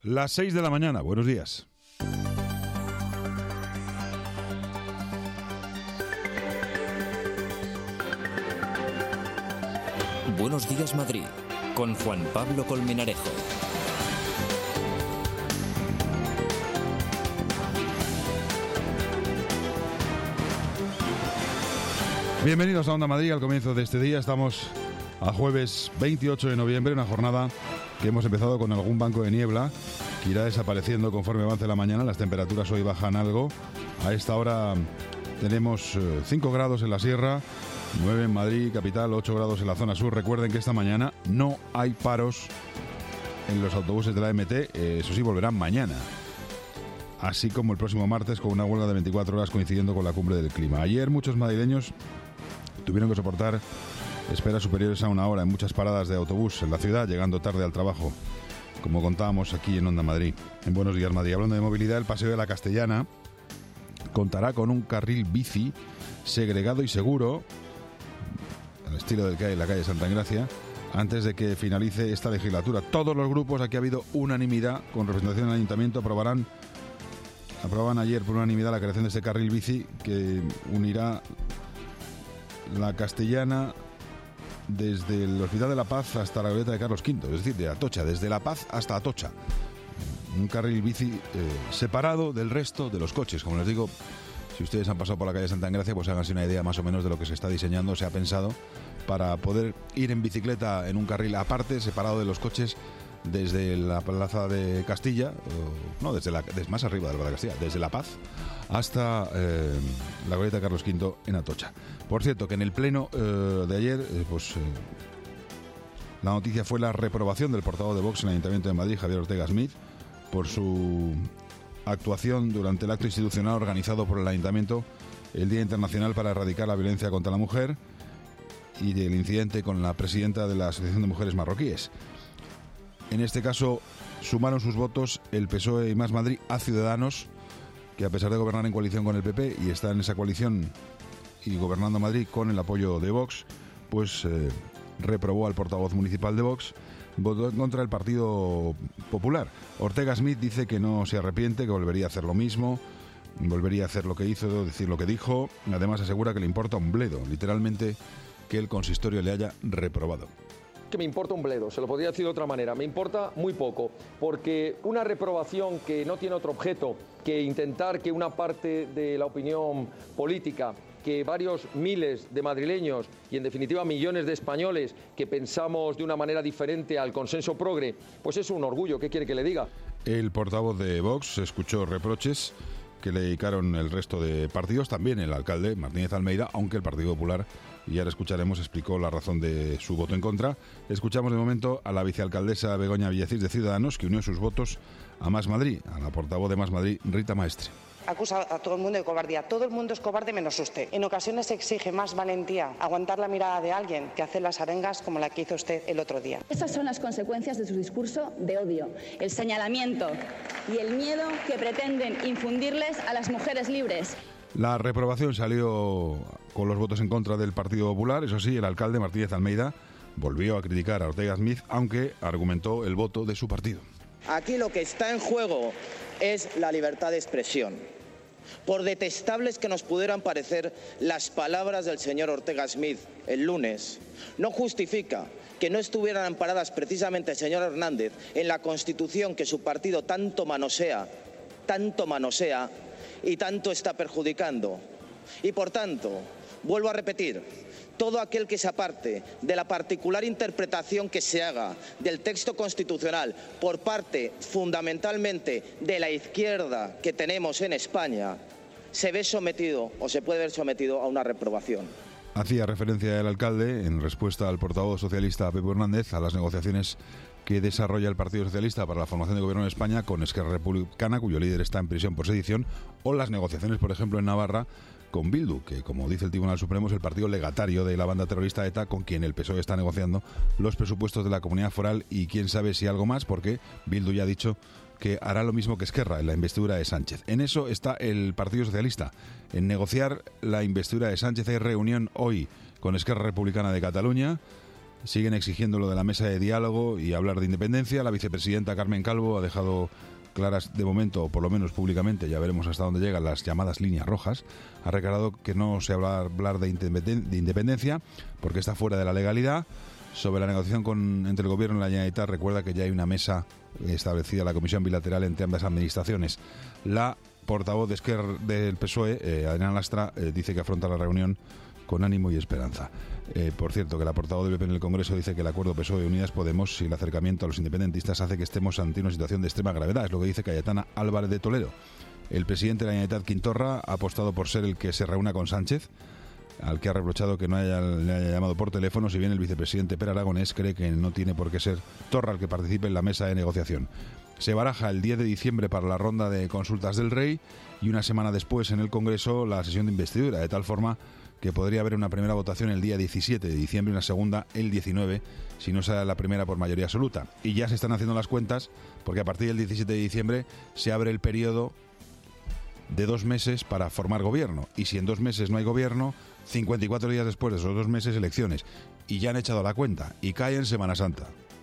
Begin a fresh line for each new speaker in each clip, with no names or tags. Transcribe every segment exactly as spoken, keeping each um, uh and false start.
Las seis de la mañana, buenos días.
Buenos días, Madrid, con Juan Pablo Colmenarejo.
Bienvenidos a Onda Madrid. Al comienzo de este día estamos a jueves veintiocho de noviembre, una jornada que hemos empezado con algún banco de niebla que irá desapareciendo conforme avance la mañana. Las temperaturas hoy bajan algo. A esta hora tenemos cinco grados en la sierra, nueve en Madrid capital, ocho grados en la zona sur. Recuerden que esta mañana no hay paros en los autobuses de la M T, eso sí, volverán mañana, así como el próximo martes, con una huelga de veinticuatro horas coincidiendo con la cumbre del clima. Ayer muchos madrileños tuvieron que soportar esperas superiores a una hora en muchas paradas de autobús en la ciudad, llegando tarde al trabajo, como contábamos aquí en Onda Madrid. En Buenos Días Madrid, hablando de movilidad, el Paseo de la Castellana contará con un carril bici segregado y seguro, al estilo del que hay en la calle Santa Engracia, antes de que finalice esta legislatura. Todos los grupos, aquí ha habido unanimidad, con representación del Ayuntamiento, aprobarán aprobaban ayer por unanimidad la creación de este carril bici que unirá la Castellana desde el Hospital de la Paz hasta la glorieta de Carlos quinto, es decir, de Atocha, desde La Paz hasta Atocha. Un carril bici eh, separado del resto de los coches. Como les digo, si ustedes han pasado por la calle Santa Engracia, pues háganse una idea más o menos de lo que se está diseñando, se ha pensado, para poder ir en bicicleta en un carril aparte, separado de los coches, desde la Plaza de Castilla, o, no, desde, la, desde más arriba de la Plaza de Castilla, desde La Paz hasta eh, la glorieta de Carlos quinto en Atocha. Por cierto, que en el pleno eh, de ayer, eh, pues eh, la noticia fue la reprobación del portavoz de Vox en el Ayuntamiento de Madrid, Javier Ortega Smith, por su actuación durante el acto institucional organizado por el Ayuntamiento, el Día Internacional para Erradicar la Violencia contra la Mujer, y del incidente con la presidenta de la Asociación de Mujeres Marroquíes. En este caso sumaron sus votos el P S O E y Más Madrid a Ciudadanos, que a pesar de gobernar en coalición con el P P y está en esa coalición y gobernando Madrid con el apoyo de Vox, pues eh, reprobó al portavoz municipal de Vox, votó en contra del Partido Popular. Ortega Smith dice que no se arrepiente, que volvería a hacer lo mismo, volvería a hacer lo que hizo, decir lo que dijo. Además asegura que le importa un bledo, literalmente, que el consistorio le haya reprobado.
Que me importa un bledo, se lo podría decir de otra manera, me importa muy poco, porque una reprobación que no tiene otro objeto que intentar que una parte de la opinión política, que varios miles de madrileños y en definitiva millones de españoles que pensamos de una manera diferente al consenso progre, pues es un orgullo, ¿qué quiere que le diga?
El portavoz de Vox escuchó reproches que le dedicaron el resto de partidos, también el alcalde Martínez Almeida, aunque el Partido Popular, y ahora escucharemos, explicó la razón de su voto en contra. Escuchamos de momento a la vicealcaldesa Begoña Villacís de Ciudadanos, que unió sus votos a Más Madrid, a la portavoz de Más Madrid, Rita Maestre.
Acusa a todo el mundo de cobardía. Todo el mundo es cobarde menos usted. En ocasiones exige más valentía aguantar la mirada de alguien que hacer las arengas como la que hizo usted el otro día.
Estas son las consecuencias de su discurso de odio, el señalamiento y el miedo que pretenden infundirles a las mujeres libres.
La reprobación salió con los votos en contra del Partido Popular. Eso sí, el alcalde Martínez Almeida volvió a criticar a Ortega Smith, aunque argumentó el voto de su partido.
Aquí lo que está en juego es la libertad de expresión. Por detestables que nos pudieran parecer las palabras del señor Ortega Smith el lunes, no justifica que no estuvieran amparadas precisamente el señor Hernández en la Constitución que su partido tanto manosea, tanto manosea y tanto está perjudicando. Y por tanto, vuelvo a repetir, todo aquel que se aparte de la particular interpretación que se haga del texto constitucional por parte fundamentalmente de la izquierda que tenemos en España, se ve sometido o se puede ver sometido a una reprobación.
Hacía referencia el alcalde, en respuesta al portavoz socialista Pepe Hernández, a las negociaciones que desarrolla el Partido Socialista para la formación de gobierno en España con Esquerra Republicana, cuyo líder está en prisión por sedición, o las negociaciones, por ejemplo, en Navarra con Bildu, que, como dice el Tribunal Supremo, es el partido legatario de la banda terrorista ETA, con quien el P S O E está negociando los presupuestos de la Comunidad Foral y quién sabe si algo más, porque Bildu ya ha dicho que hará lo mismo que Esquerra en la investidura de Sánchez. En eso está el Partido Socialista, en negociar la investidura de Sánchez. Hay reunión hoy con Esquerra Republicana de Cataluña, siguen exigiendo lo de la mesa de diálogo y hablar de independencia. La vicepresidenta Carmen Calvo ha dejado claras de momento, o por lo menos públicamente, ya veremos hasta dónde llegan las llamadas líneas rojas. Ha recalado que no se habla hablar de independencia porque está fuera de la legalidad. Sobre la negociación con, entre el Gobierno y la Generalitat, recuerda que ya hay una mesa establecida, la comisión bilateral entre ambas administraciones. La portavoz de Esquerra del P S O E, eh, Adriana Lastra, eh, dice que afronta la reunión con ánimo y esperanza. Eh, por cierto, que la portavoz del P P en el Congreso dice que el acuerdo P S O E Unidas Podemos y el acercamiento a los independentistas hace que estemos ante una situación de extrema gravedad. Es lo que dice Cayetana Álvarez de Toledo. El presidente de la Generalitat, Quintorra, ha apostado por ser el que se reúna con Sánchez, al que ha reprochado que no haya, le haya llamado por teléfono, si bien el vicepresidente Pere Aragonés cree que no tiene por qué ser Torra el que participe en la mesa de negociación. Se baraja el diez de diciembre para la ronda de consultas del Rey y una semana después en el Congreso la sesión de investidura, de tal forma que podría haber una primera votación el día diecisiete de diciembre y una segunda el diecinueve, si no sale la primera por mayoría absoluta. Y ya se están haciendo las cuentas, porque a partir del diecisiete de diciembre se abre el periodo de dos meses para formar gobierno. Y si en dos meses no hay gobierno, cincuenta y cuatro días después de esos dos meses, elecciones. Y ya han echado la cuenta. Y cae en Semana Santa.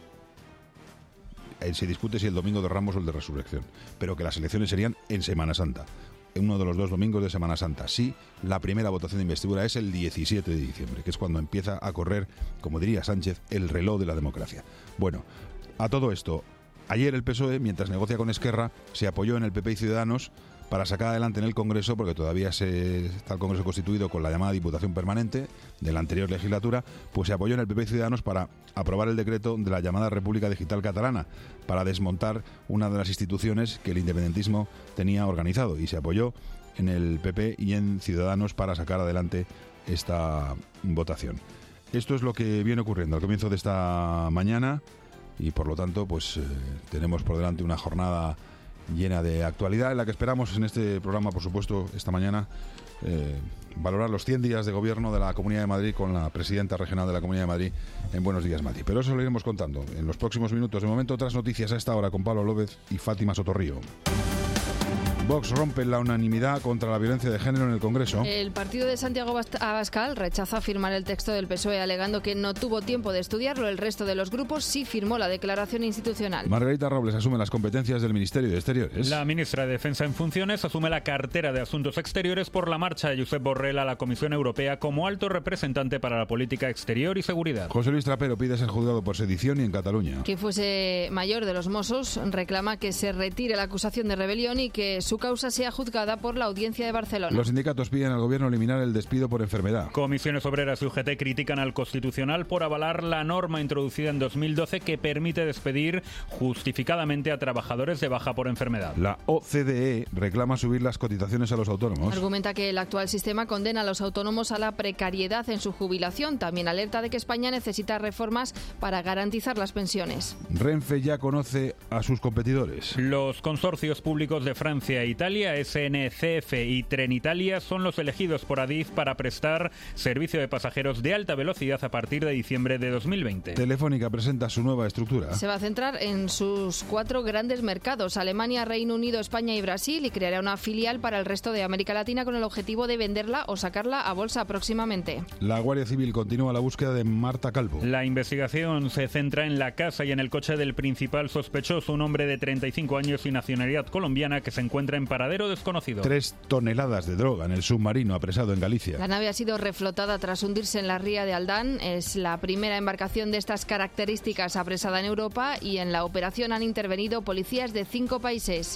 Se discute si el domingo de Ramos o el de Resurrección. Pero que las elecciones serían en Semana Santa. En uno de los dos domingos de Semana Santa. Sí, la primera votación de investidura es el diecisiete de diciembre, que es cuando empieza a correr, como diría Sánchez, el reloj de la democracia. Bueno, a todo esto, ayer el P S O E, mientras negocia con Esquerra, se apoyó en el P P y Ciudadanos para sacar adelante en el Congreso, porque todavía se, está el Congreso constituido con la llamada Diputación Permanente de la anterior legislatura, pues se apoyó en el P P y Ciudadanos para aprobar el decreto de la llamada República Digital Catalana, para desmontar una de las instituciones que el independentismo tenía organizado, y se apoyó en el P P y en Ciudadanos para sacar adelante esta votación. Esto es lo que viene ocurriendo al comienzo de esta mañana y por lo tanto pues eh, tenemos por delante una jornada llena de actualidad, en la que esperamos en este programa, por supuesto, esta mañana, eh, valorar los cien días de gobierno de la Comunidad de Madrid con la presidenta regional de la Comunidad de Madrid en Buenos Días, Madrid. Pero eso lo iremos contando en los próximos minutos. De momento, otras noticias a esta hora con Pablo López y Fátima Sotorrío. Vox rompe la unanimidad contra la violencia de género en el Congreso.
El partido de Santiago Abascal rechaza firmar el texto del P S O E alegando que no tuvo tiempo de estudiarlo. El resto de los grupos sí firmó la declaración institucional.
Margarita Robles asume las competencias del Ministerio de Exteriores.
La ministra de Defensa en funciones asume la cartera de Asuntos Exteriores por la marcha de Josep Borrell a la Comisión Europea como alto representante para la política exterior y seguridad.
José Luis Trapero pide ser juzgado por sedición y en Cataluña.
Que fuese mayor de los Mossos reclama que se retire la acusación de rebelión y que su causa sea juzgada por la Audiencia de Barcelona.
Los sindicatos piden al Gobierno eliminar el despido por enfermedad.
Comisiones Obreras y U G T critican al Constitucional por avalar la norma introducida en dos mil doce que permite despedir justificadamente a trabajadores de baja por enfermedad.
La O C D E reclama subir las cotizaciones a los autónomos.
Argumenta que el actual sistema condena a los autónomos a la precariedad en su jubilación. También alerta de que España necesita reformas para garantizar las pensiones.
Renfe ya conoce a sus competidores.
Los consorcios públicos de Francia e Italia, S N C F y Trenitalia, son los elegidos por Adif para prestar servicio de pasajeros de alta velocidad a partir de diciembre de dos mil veinte.
Telefónica presenta su nueva estructura.
Se va a centrar en sus cuatro grandes mercados: Alemania, Reino Unido, España y Brasil, y creará una filial para el resto de América Latina con el objetivo de venderla o sacarla a bolsa próximamente.
La Guardia Civil continúa la búsqueda de Marta Calvo.
La investigación se centra en la casa y en el coche del principal sospechoso, un hombre de treinta y cinco años y nacionalidad colombiana que se encuentra en paradero desconocido.
Tres toneladas de droga en el submarino apresado en Galicia.
La nave ha sido reflotada tras hundirse en la ría de Aldán. Es la primera embarcación de estas características apresada en Europa y en la operación han intervenido policías de cinco países.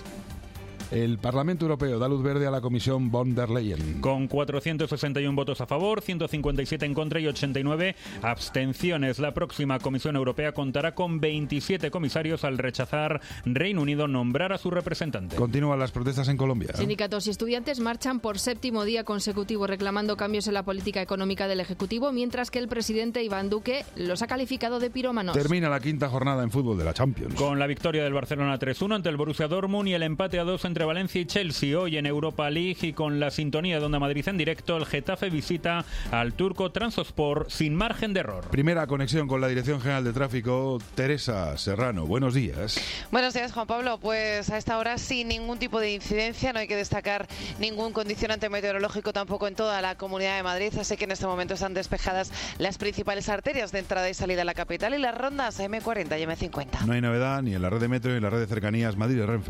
El Parlamento Europeo da luz verde a la Comisión von der Leyen.
Con cuatrocientos sesenta y uno votos a favor, ciento cincuenta y siete en contra y ochenta y nueve abstenciones. La próxima Comisión Europea contará con veintisiete comisarios al rechazar Reino Unido nombrar a su representante.
Continúan las protestas en Colombia.
Sindicatos y estudiantes marchan por séptimo día consecutivo reclamando cambios en la política económica del Ejecutivo, mientras que el presidente Iván Duque los ha calificado de pirómanos.
Termina la quinta jornada en fútbol de la Champions.
Con la victoria del Barcelona tres uno ante el Borussia Dortmund y el empate a dos entre entre Valencia y Chelsea hoy en Europa League, y con la sintonía de Onda Madrid en directo, el Getafe visita al turco Trabzonspor sin margen de error.
Primera conexión con la Dirección General de Tráfico, Teresa Serrano. Buenos días.
Buenos días, Juan Pablo. Pues a esta hora sin ningún tipo de incidencia, no hay que destacar ningún condicionante meteorológico tampoco en toda la Comunidad de Madrid, así que en este momento están despejadas las principales arterias de entrada y salida a la capital y las rondas eme cuarenta y eme cincuenta.
No hay novedad ni en la red de metro ni en la red de cercanías Madrid-Renfe.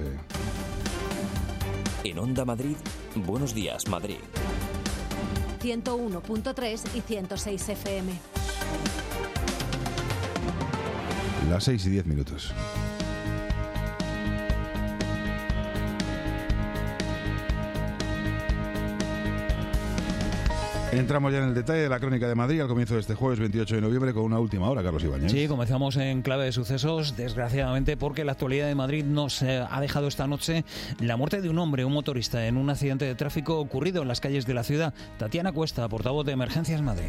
En Onda Madrid, Buenos Días, Madrid.
ciento uno punto tres y ciento seis efe eme.
Las seis y diez minutos. Entramos ya en el detalle de la crónica de Madrid al comienzo de este jueves veintiocho de noviembre con una última hora, Carlos Ibáñez.
Sí, comenzamos en clave de sucesos, desgraciadamente, porque la actualidad de Madrid nos eh, ha dejado esta noche la muerte de un hombre, un motorista, en un accidente de tráfico ocurrido en las calles de la ciudad. Tatiana Cuesta, portavoz de Emergencias Madrid.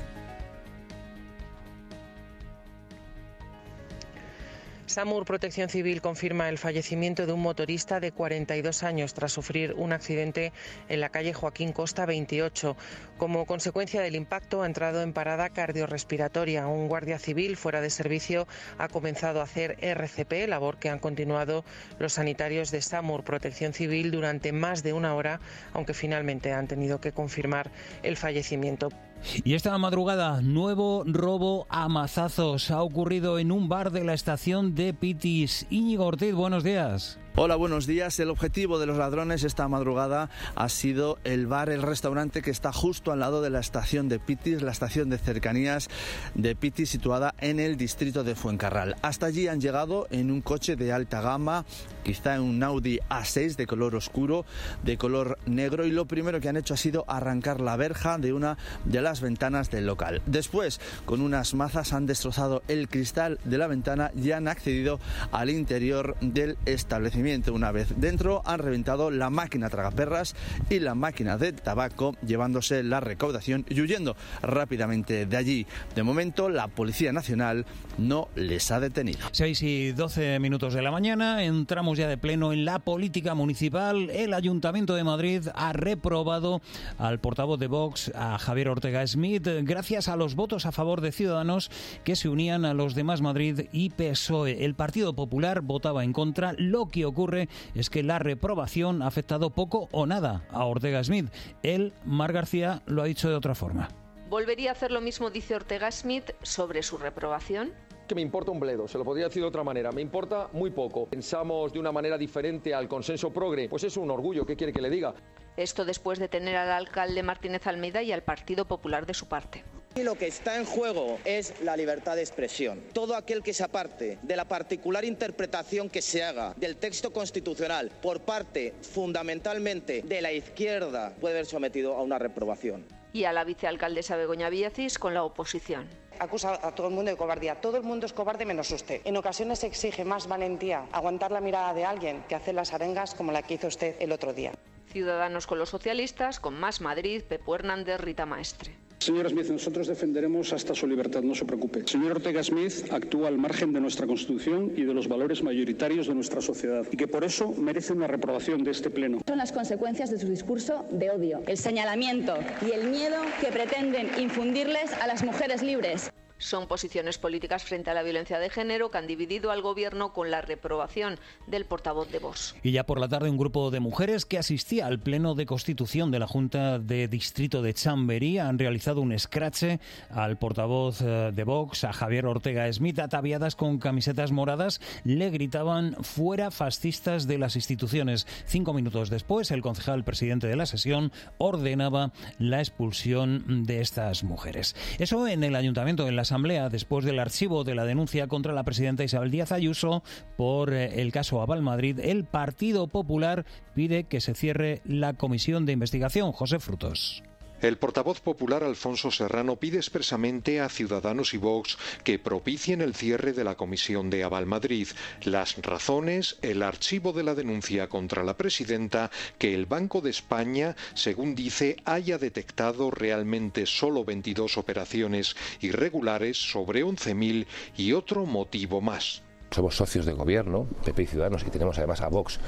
SAMUR Protección Civil confirma el fallecimiento de un motorista de cuarenta y dos años tras sufrir un accidente en la calle Joaquín Costa veintiocho. Como consecuencia del impacto ha entrado en parada cardiorrespiratoria. Un guardia civil fuera de servicio ha comenzado a hacer erre ce pe, labor que han continuado los sanitarios de SAMUR Protección Civil durante más de una hora, aunque finalmente han tenido que confirmar el fallecimiento.
Y esta madrugada, nuevo robo a mazazos ha ocurrido en un bar de la estación de Pitis. Íñigo Ortiz, buenos días.
Hola, buenos días. El objetivo de los ladrones esta madrugada ha sido el bar, el restaurante que está justo al lado de la estación de Pitis, la estación de cercanías de Pitis situada en el distrito de Fuencarral. Hasta allí han llegado en un coche de alta gama, quizá en un Audi A seis de color oscuro, de color negro, y lo primero que han hecho ha sido arrancar la verja de una de las ventanas del local. Después, con unas mazas han destrozado el cristal de la ventana y han accedido al interior del establecimiento. Una vez dentro, han reventado la máquina tragaperras y la máquina de tabaco, llevándose la recaudación y huyendo rápidamente de allí. De momento, la Policía Nacional no les ha detenido.
seis y doce minutos de la mañana, entramos ya de pleno en la política municipal. El Ayuntamiento de Madrid ha reprobado al portavoz de Vox, a Javier Ortega Smith, gracias a los votos a favor de Ciudadanos que se unían a los de Más Madrid y P S O E. El Partido Popular votaba en contra. Lo que ocurre es que la reprobación ha afectado poco o nada a Ortega Smith. Él, Mar García, lo ha dicho de otra forma.
¿Volvería a hacer lo mismo, dice Ortega Smith, sobre su reprobación?
Que me importa un bledo, se lo podría decir de otra manera, me importa muy poco. Pensamos de una manera diferente al consenso progre, pues es un orgullo, ¿qué quiere que le diga?
Esto después de tener al alcalde Martínez Almeida y al Partido Popular de su parte.
Y lo que está en juego es la libertad de expresión. Todo aquel que se aparte de la particular interpretación que se haga del texto constitucional por parte fundamentalmente de la izquierda puede ver sometido a una reprobación.
Y a la vicealcaldesa Begoña Villacís con la oposición.
Acusa a todo el mundo de cobardía. Todo el mundo es cobarde menos usted. En ocasiones exige más valentía aguantar la mirada de alguien que hacer las arengas como la que hizo usted el otro día.
Ciudadanos con los socialistas, con Más Madrid, Pepo Hernández, Rita Maestre.
Señor Smith, nosotros defenderemos hasta su libertad, no se preocupe. El señor Ortega Smith actúa al margen de nuestra Constitución y de los valores mayoritarios de nuestra sociedad, y que por eso merece una reprobación de este Pleno.
Son las consecuencias de su discurso de odio, el señalamiento y el miedo que pretenden infundirles a las mujeres libres.
Son posiciones políticas frente a la violencia de género que han dividido al gobierno con la reprobación del portavoz de Vox.
Y ya por la tarde un grupo de mujeres que asistía al pleno de constitución de la Junta de Distrito de Chamberí han realizado un escrache al portavoz de Vox, a Javier Ortega Smith, ataviadas con camisetas moradas. Le gritaban fuera fascistas de las instituciones. Cinco minutos después, el concejal presidente de la sesión ordenaba la expulsión de estas mujeres. Eso en el ayuntamiento, en la Asamblea, después del archivo de la denuncia contra la presidenta Isabel Díaz Ayuso por el caso Aval Madrid, el Partido Popular pide que se cierre la comisión de investigación. José Frutos.
El portavoz popular Alfonso Serrano pide expresamente a Ciudadanos y Vox que propicien el cierre de la comisión de Aval Madrid. Las razones, el archivo de la denuncia contra la presidenta, que el Banco de España, según dice, haya detectado realmente solo veintidós operaciones irregulares sobre once mil y otro motivo más.
Somos socios de gobierno, P P y Ciudadanos, y tenemos además a Vox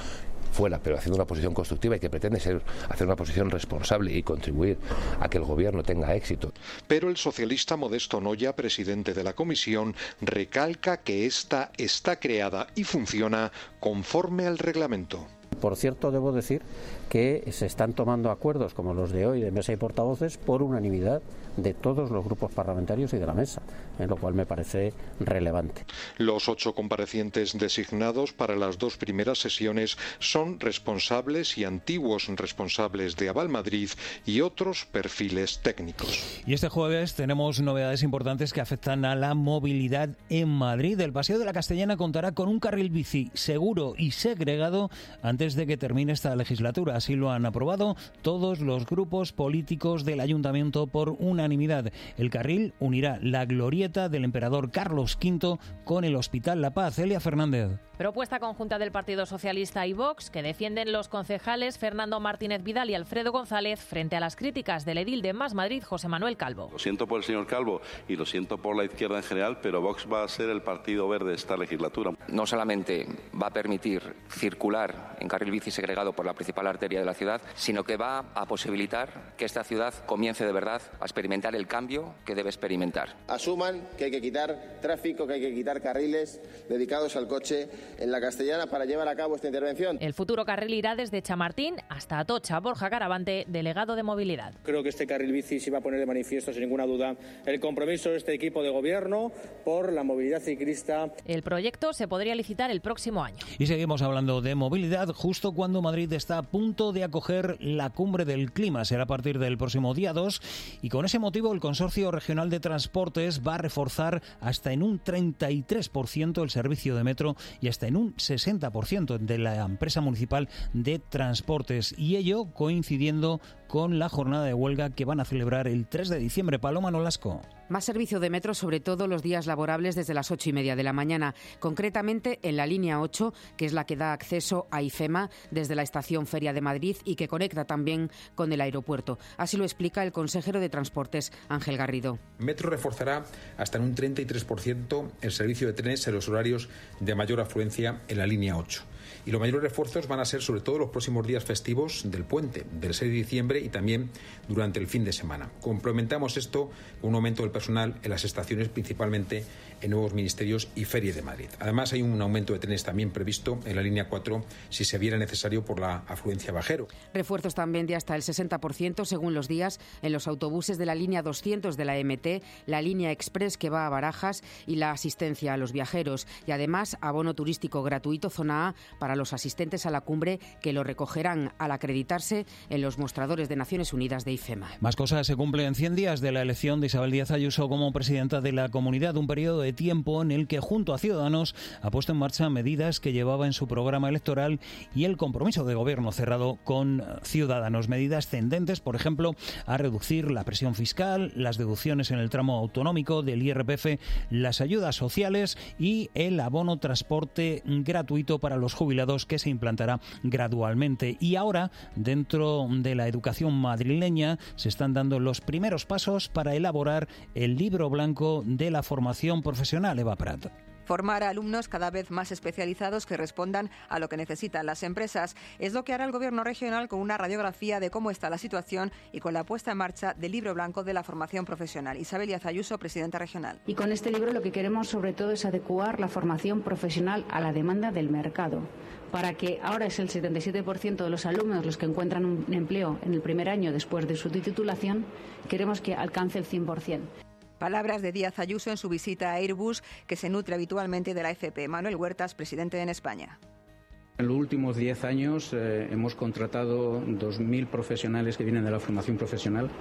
fuera, pero haciendo una posición constructiva y que pretende ser, hacer una posición responsable y contribuir a que el gobierno tenga éxito.
Pero el socialista Modesto Noya, presidente de la comisión, recalca que esta está creada y funciona conforme al reglamento.
Por cierto, debo decir que se están tomando acuerdos como los de hoy de mesa y portavoces por unanimidad de todos los grupos parlamentarios y de la mesa, en lo cual me parece relevante.
Los ocho comparecientes designados para las dos primeras sesiones son responsables y antiguos responsables de Avalmadrid y otros perfiles técnicos.
Y este jueves tenemos novedades importantes que afectan a la movilidad en Madrid. El Paseo de la Castellana contará con un carril bici seguro y segregado antes de que termine esta legislatura. Así lo han aprobado todos los grupos políticos del Ayuntamiento por unanimidad. El carril unirá la glorieta del Emperador Carlos quinto con el Hospital La Paz. Elia Fernández.
Propuesta conjunta del Partido Socialista y Vox que defienden los concejales Fernando Martínez Vidal y Alfredo González frente a las críticas del edil de Más Madrid, José Manuel Calvo.
Lo siento por el señor Calvo y lo siento por la izquierda en general, pero Vox va a ser el partido verde de esta legislatura.
No solamente va a permitir circular en carril bici segregado por la principal arteria de la ciudad, sino que va a posibilitar que esta ciudad comience de verdad a experimentar el cambio que debe experimentar.
Asuman que hay que quitar tráfico, que hay que quitar carriles dedicados al coche en la Castellana para llevar a cabo esta intervención.
El futuro carril irá desde Chamartín hasta Atocha. Borja Garavante, delegado de movilidad.
Creo que este carril bici sí va a poner de manifiesto sin ninguna duda el compromiso de este equipo de gobierno por la movilidad ciclista.
El proyecto se podría licitar el próximo año.
Y seguimos hablando de movilidad justo cuando Madrid está a punto de acoger la cumbre del clima. Será a partir del próximo día dos y con ese motivo el Consorcio Regional de Transportes va a reforzar hasta en un treinta y tres por ciento el servicio de metro y hasta en un sesenta por ciento de la empresa municipal de transportes, y ello coincidiendo con la jornada de huelga que van a celebrar el tres de diciembre. Paloma Nolasco.
Más servicio de metro, sobre todo los días laborables desde las ocho y media de la mañana, concretamente en la línea ocho, que es la que da acceso a IFEMA desde la estación Feria de Madrid y que conecta también con el aeropuerto. Así lo explica el consejero de Transportes, Ángel Garrido.
Metro reforzará hasta en un treinta y tres por ciento el servicio de trenes en los horarios de mayor afluencia en la línea ocho. Y los mayores refuerzos van a ser sobre todo los próximos días festivos del puente, del seis de diciembre y también durante el fin de semana. Complementamos esto con un aumento del personal en las estaciones, principalmente en nuevos ministerios y Feria de Madrid. Además, hay un aumento de trenes también previsto en la línea cuatro si se viera necesario por la afluencia bajero.
Refuerzos también de hasta el sesenta por ciento según los días en los autobuses de la línea doscientos de la M T, la línea Express que va a Barajas y la asistencia a los viajeros. Y además, abono turístico gratuito zona A para los asistentes a la cumbre que lo recogerán al acreditarse en los mostradores de Naciones Unidas de IFEMA.
Más cosas. Se cumplen cien días de la elección de Isabel Díaz Ayuso como presidenta de la comunidad, un periodo de tiempo en el que junto a Ciudadanos ha puesto en marcha medidas que llevaba en su programa electoral y el compromiso de gobierno cerrado con Ciudadanos. Medidas tendentes, por ejemplo, a reducir la presión fiscal, las deducciones en el tramo autonómico del I R P F, las ayudas sociales y el abono transporte gratuito para los jubilados que se implantará gradualmente. Y ahora, dentro de la educación madrileña, se están dando los primeros pasos para elaborar el libro blanco de la formación profesional. Eva Prat.
Formar a alumnos cada vez más especializados que respondan a lo que necesitan las empresas. Es lo que hará el Gobierno regional con una radiografía de cómo está la situación y con la puesta en marcha del libro blanco de la formación profesional. Isabel Díaz Ayuso, presidenta regional.
Y con este libro lo que queremos sobre todo es adecuar la formación profesional a la demanda del mercado, para que ahora es el setenta y siete por ciento de los alumnos los que encuentran un empleo en el primer año después de su titulación, queremos que alcance el cien por ciento.
Palabras de Díaz Ayuso en su visita a Airbus, que se nutre habitualmente de la F P. Manuel Huertas, presidente en España.
En los últimos diez años eh, hemos contratado dos mil profesionales que vienen de la formación profesional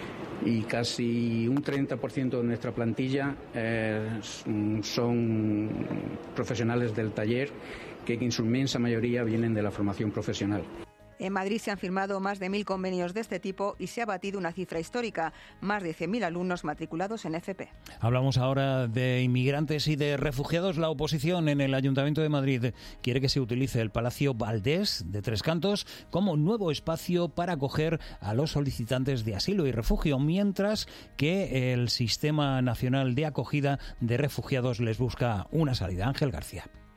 y casi un treinta por ciento de nuestra plantilla eh, son profesionales del taller, que en su inmensa mayoría vienen de la formación profesional.
En Madrid se han firmado más de mil convenios de este tipo y se ha batido una cifra histórica, más de cien mil alumnos matriculados en F P.
Hablamos ahora de inmigrantes y de refugiados. La oposición en el Ayuntamiento de Madrid quiere que se utilice el Palacio Valdés de Tres Cantos como nuevo espacio para acoger a los solicitantes de asilo y refugio, mientras que el Sistema Nacional de Acogida de Refugiados les busca una salida. Ángel García.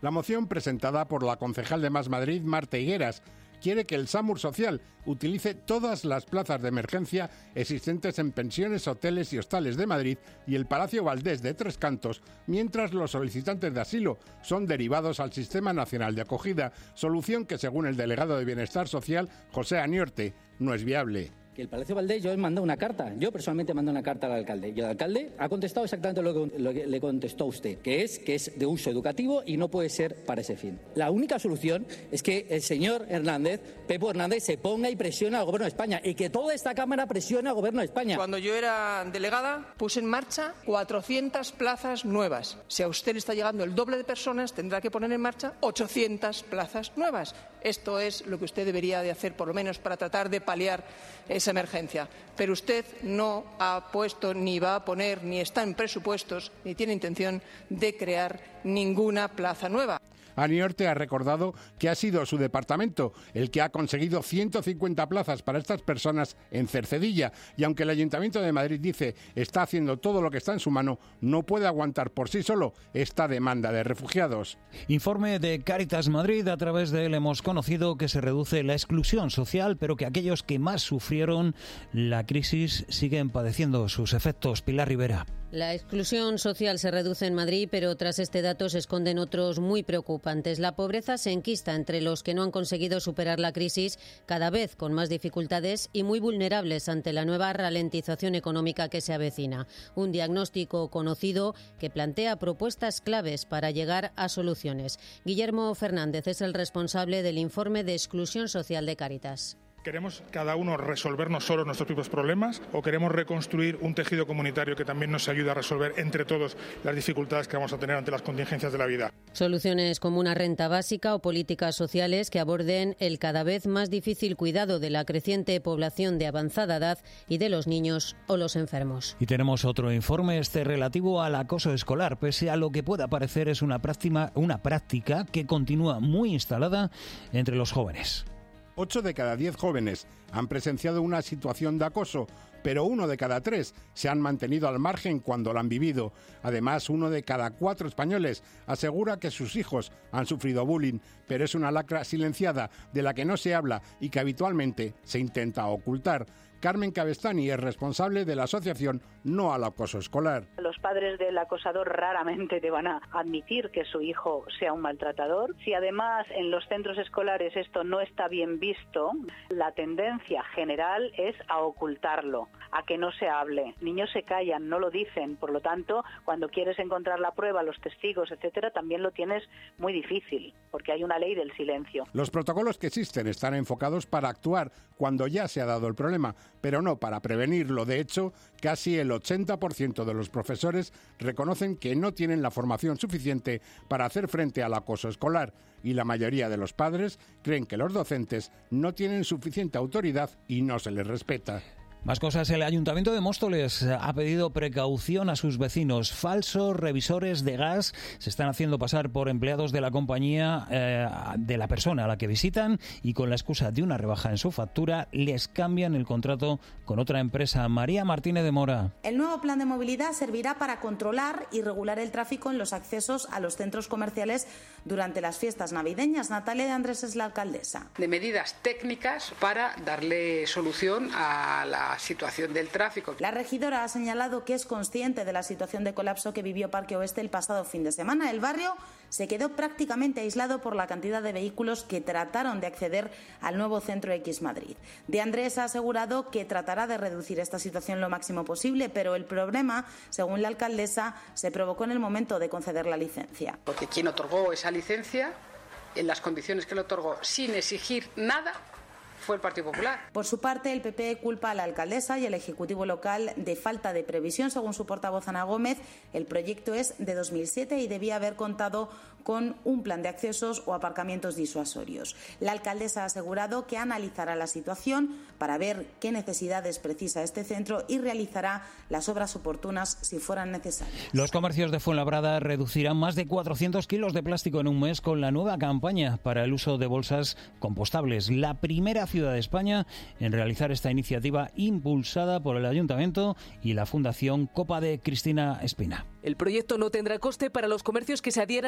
La moción, presentada por la concejal de Más Madrid, Marta Higueras, quiere que el SAMUR Social utilice todas las plazas de emergencia existentes en pensiones, hoteles y hostales de Madrid y el Palacio Valdés de Tres Cantos, mientras los solicitantes de asilo son derivados al Sistema Nacional de Acogida, solución que, según el delegado de Bienestar Social, José Aniorte, no es viable.
Que el Palacio Valdés, yo he mandado una carta, yo personalmente mandé una carta al alcalde, y el alcalde ha contestado exactamente lo que, lo que le contestó a usted, que es que es de uso educativo y no puede ser para ese fin. La única solución es que el señor Hernández, Pepo Hernández, se ponga y presione al Gobierno de España, y que toda esta Cámara presione al Gobierno de España.
Cuando yo era delegada, puse en marcha cuatrocientas plazas nuevas. Si a usted le está llegando el doble de personas, tendrá que poner en marcha ochocientas plazas nuevas. Esto es lo que usted debería de hacer, por lo menos, para tratar de paliar esa emergencia. Pero usted no ha puesto, ni va a poner, ni está en presupuestos, ni tiene intención de crear ninguna plaza nueva.
Aniorte ha recordado que ha sido su departamento el que ha conseguido ciento cincuenta plazas para estas personas en Cercedilla, y aunque el Ayuntamiento de Madrid dice está haciendo todo lo que está en su mano, no puede aguantar por sí solo esta demanda de refugiados.
Informe de Cáritas Madrid. A través de él hemos conocido que se reduce la exclusión social, pero que aquellos que más sufrieron la crisis siguen padeciendo sus efectos. Pilar Rivera.
La exclusión social se reduce en Madrid, pero tras este dato se esconden otros muy preocupantes. La pobreza se enquista entre los que no han conseguido superar la crisis, cada vez con más dificultades y muy vulnerables ante la nueva ralentización económica que se avecina. Un diagnóstico conocido que plantea propuestas claves para llegar a soluciones. Guillermo Fernández es el responsable del informe de exclusión social de Cáritas.
¿Queremos cada uno resolvernos solos nuestros propios problemas o queremos reconstruir un tejido comunitario que también nos ayude a resolver entre todos las dificultades que vamos a tener ante las contingencias de la vida?
Soluciones como una renta básica o políticas sociales que aborden el cada vez más difícil cuidado de la creciente población de avanzada edad y de los niños o los enfermos.
Y tenemos otro informe, este relativo al acoso escolar. Pese a lo que pueda parecer, es una práctica, una práctica que continúa muy instalada entre los jóvenes.
Ocho de cada diez jóvenes han presenciado una situación de acoso, pero uno de cada tres se han mantenido al margen cuando la han vivido. Además, uno de cada cuatro españoles asegura que sus hijos han sufrido bullying, pero es una lacra silenciada de la que no se habla y que habitualmente se intenta ocultar. Carmen Cabestani es responsable de la asociación No al Acoso Escolar.
Los padres del acosador raramente te van a admitir que su hijo sea un maltratador. Si además en los centros escolares esto no está bien visto, la tendencia general es a ocultarlo, a que no se hable. Niños se callan, no lo dicen, por lo tanto, cuando quieres encontrar la prueba, los testigos, etcétera, también lo tienes muy difícil, porque hay una ley del silencio.
Los protocolos que existen están enfocados para actuar cuando ya se ha dado el problema, pero no para prevenirlo. De hecho, casi el ochenta por ciento de los profesores reconocen que no tienen la formación suficiente para hacer frente al acoso escolar, y la mayoría de los padres creen que los docentes no tienen suficiente autoridad y no se les respeta.
Más cosas. El Ayuntamiento de Móstoles ha pedido precaución a sus vecinos. Falsos revisores de gas se están haciendo pasar por empleados de la compañía eh, de la persona a la que visitan, y con la excusa de una rebaja en su factura les cambian el contrato con otra empresa. María Martínez de Mora.
El nuevo plan de movilidad servirá para controlar y regular el tráfico en los accesos a los centros comerciales durante las fiestas navideñas. Natalia de Andrés es la alcaldesa.
De medidas técnicas para darle solución a la situación del tráfico.
La regidora ha señalado que es consciente de la situación de colapso que vivió Parque Oeste el pasado fin de semana. El barrio se quedó prácticamente aislado por la cantidad de vehículos que trataron de acceder al nuevo Centro X Madrid. De Andrés ha asegurado que tratará de reducir esta situación lo máximo posible, pero el problema, según la alcaldesa, se provocó en el momento de conceder la licencia.
Porque quien otorgó esa licencia, en las condiciones que le otorgó, sin exigir nada, fue el Partido Popular.
Por su parte, el P P culpa a la alcaldesa y al Ejecutivo local de falta de previsión. Según su portavoz Ana Gómez, el proyecto es de dos mil siete y debía haber contado con un plan de accesos o aparcamientos disuasorios. La alcaldesa ha asegurado que analizará la situación para ver qué necesidades precisa este centro y realizará las obras oportunas si fueran necesarias.
Los comercios de Fuenlabrada reducirán más de cuatrocientos kilos de plástico en un mes con la nueva campaña para el uso de bolsas compostables. La primera ciudad de España en realizar esta iniciativa, impulsada por el Ayuntamiento y la Fundación Copa de Cristina Espina.
El proyecto no tendrá coste para los comercios que se adhieran a la plataforma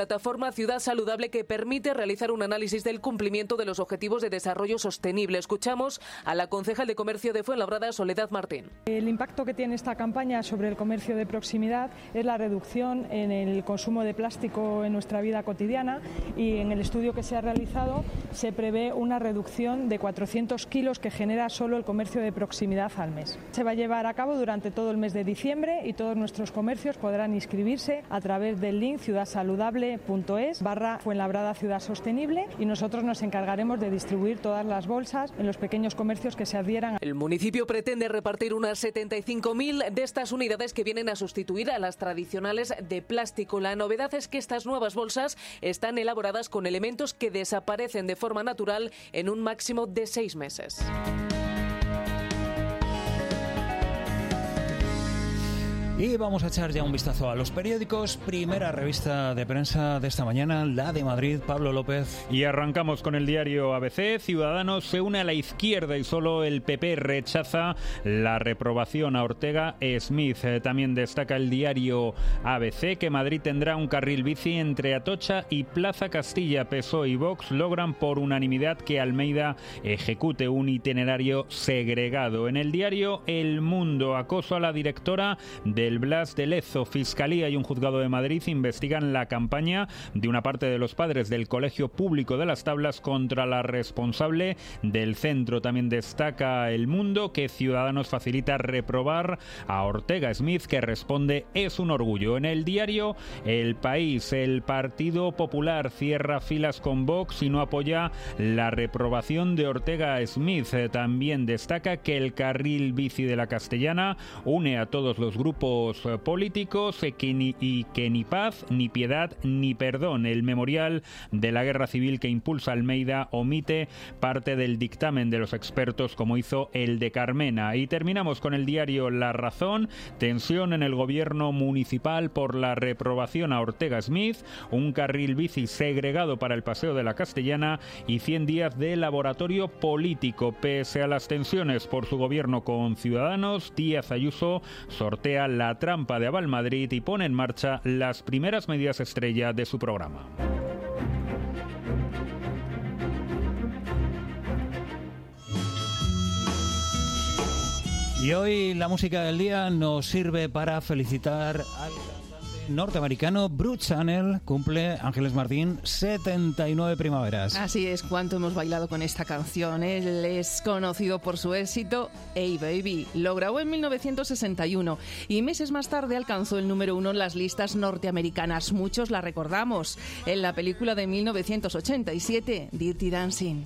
plataforma Ciudad Saludable que permite realizar un análisis del cumplimiento de los Objetivos de Desarrollo Sostenible. Escuchamos a la concejal de Comercio de Fuenlabrada, Soledad Martín.
El impacto que tiene esta campaña sobre el comercio de proximidad es la reducción en el consumo de plástico en nuestra vida cotidiana, y en el estudio que se ha realizado se prevé una reducción de cuatrocientos kilos que genera solo el comercio de proximidad al mes. Se va a llevar a cabo durante todo el mes de diciembre y todos nuestros comercios podrán inscribirse a través del link ciudadsaludable.es barra Fuenlabrada Ciudad Sostenible, y nosotros nos encargaremos de distribuir todas las bolsas en los pequeños comercios que se adhieran.
El municipio pretende repartir unas setenta y cinco mil de estas unidades que vienen a sustituir a las tradicionales de plástico. La novedad es que estas nuevas bolsas están elaboradas con elementos que desaparecen de forma natural en un máximo de seis meses.
Y vamos a echar ya un vistazo a los periódicos. Primera revista de prensa de esta mañana, la de Madrid, Pablo López.
Y arrancamos con el diario A B C. Ciudadanos se une a la izquierda y solo el P P rechaza la reprobación a Ortega Smith. Eh, también destaca el diario A B C que Madrid tendrá un carril bici entre Atocha y Plaza Castilla. P S O E y Vox logran por unanimidad que Almeida ejecute un itinerario segregado. En el diario El Mundo, acoso a la directora de El Blas de Lezo. Fiscalía y un juzgado de Madrid investigan la campaña de una parte de los padres del Colegio Público de Las Tablas contra la responsable del centro. También destaca El Mundo que Ciudadanos facilita reprobar a Ortega Smith, que responde: es un orgullo. En el diario El País, el Partido Popular cierra filas con Vox y no apoya la reprobación de Ortega Smith. También destaca que el carril bici de la Castellana une a todos los grupos políticos y que ni paz, ni piedad, ni perdón. El memorial de la guerra civil que impulsa Almeida omite parte del dictamen de los expertos, como hizo el de Carmena. Y terminamos con el diario La Razón. Tensión en el gobierno municipal por la reprobación a Ortega Smith, un carril bici segregado para el Paseo de la Castellana y cien días de laboratorio político. Pese a las tensiones por su gobierno con Ciudadanos, Díaz Ayuso sortea la trampa de Avalmadrid y pone en marcha las primeras medidas estrella de su programa.
Y hoy la música del día nos sirve para felicitar al norteamericano Bruce Channel. Cumple, Ángeles Martín, setenta y nueve primaveras.
Así es, cuánto hemos bailado con esta canción. Él es conocido por su éxito Hey Baby. Lo grabó en mil novecientos sesenta y uno y meses más tarde alcanzó el número uno en las listas norteamericanas. Muchos la recordamos en la película de mil novecientos ochenta y siete, Dirty Dancing.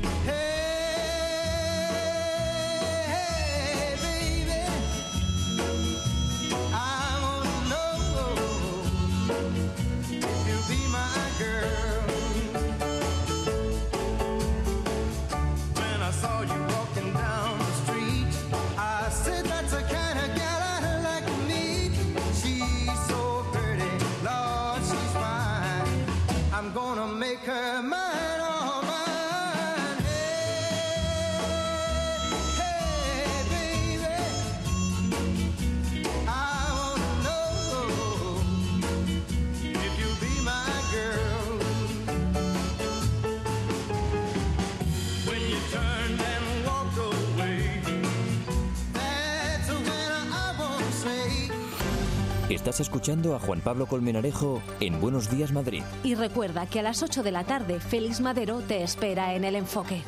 Estás escuchando a Juan Pablo Colmenarejo en Buenos Días Madrid.
Y recuerda que a las ocho de la tarde Félix Madero te espera en El Enfoque.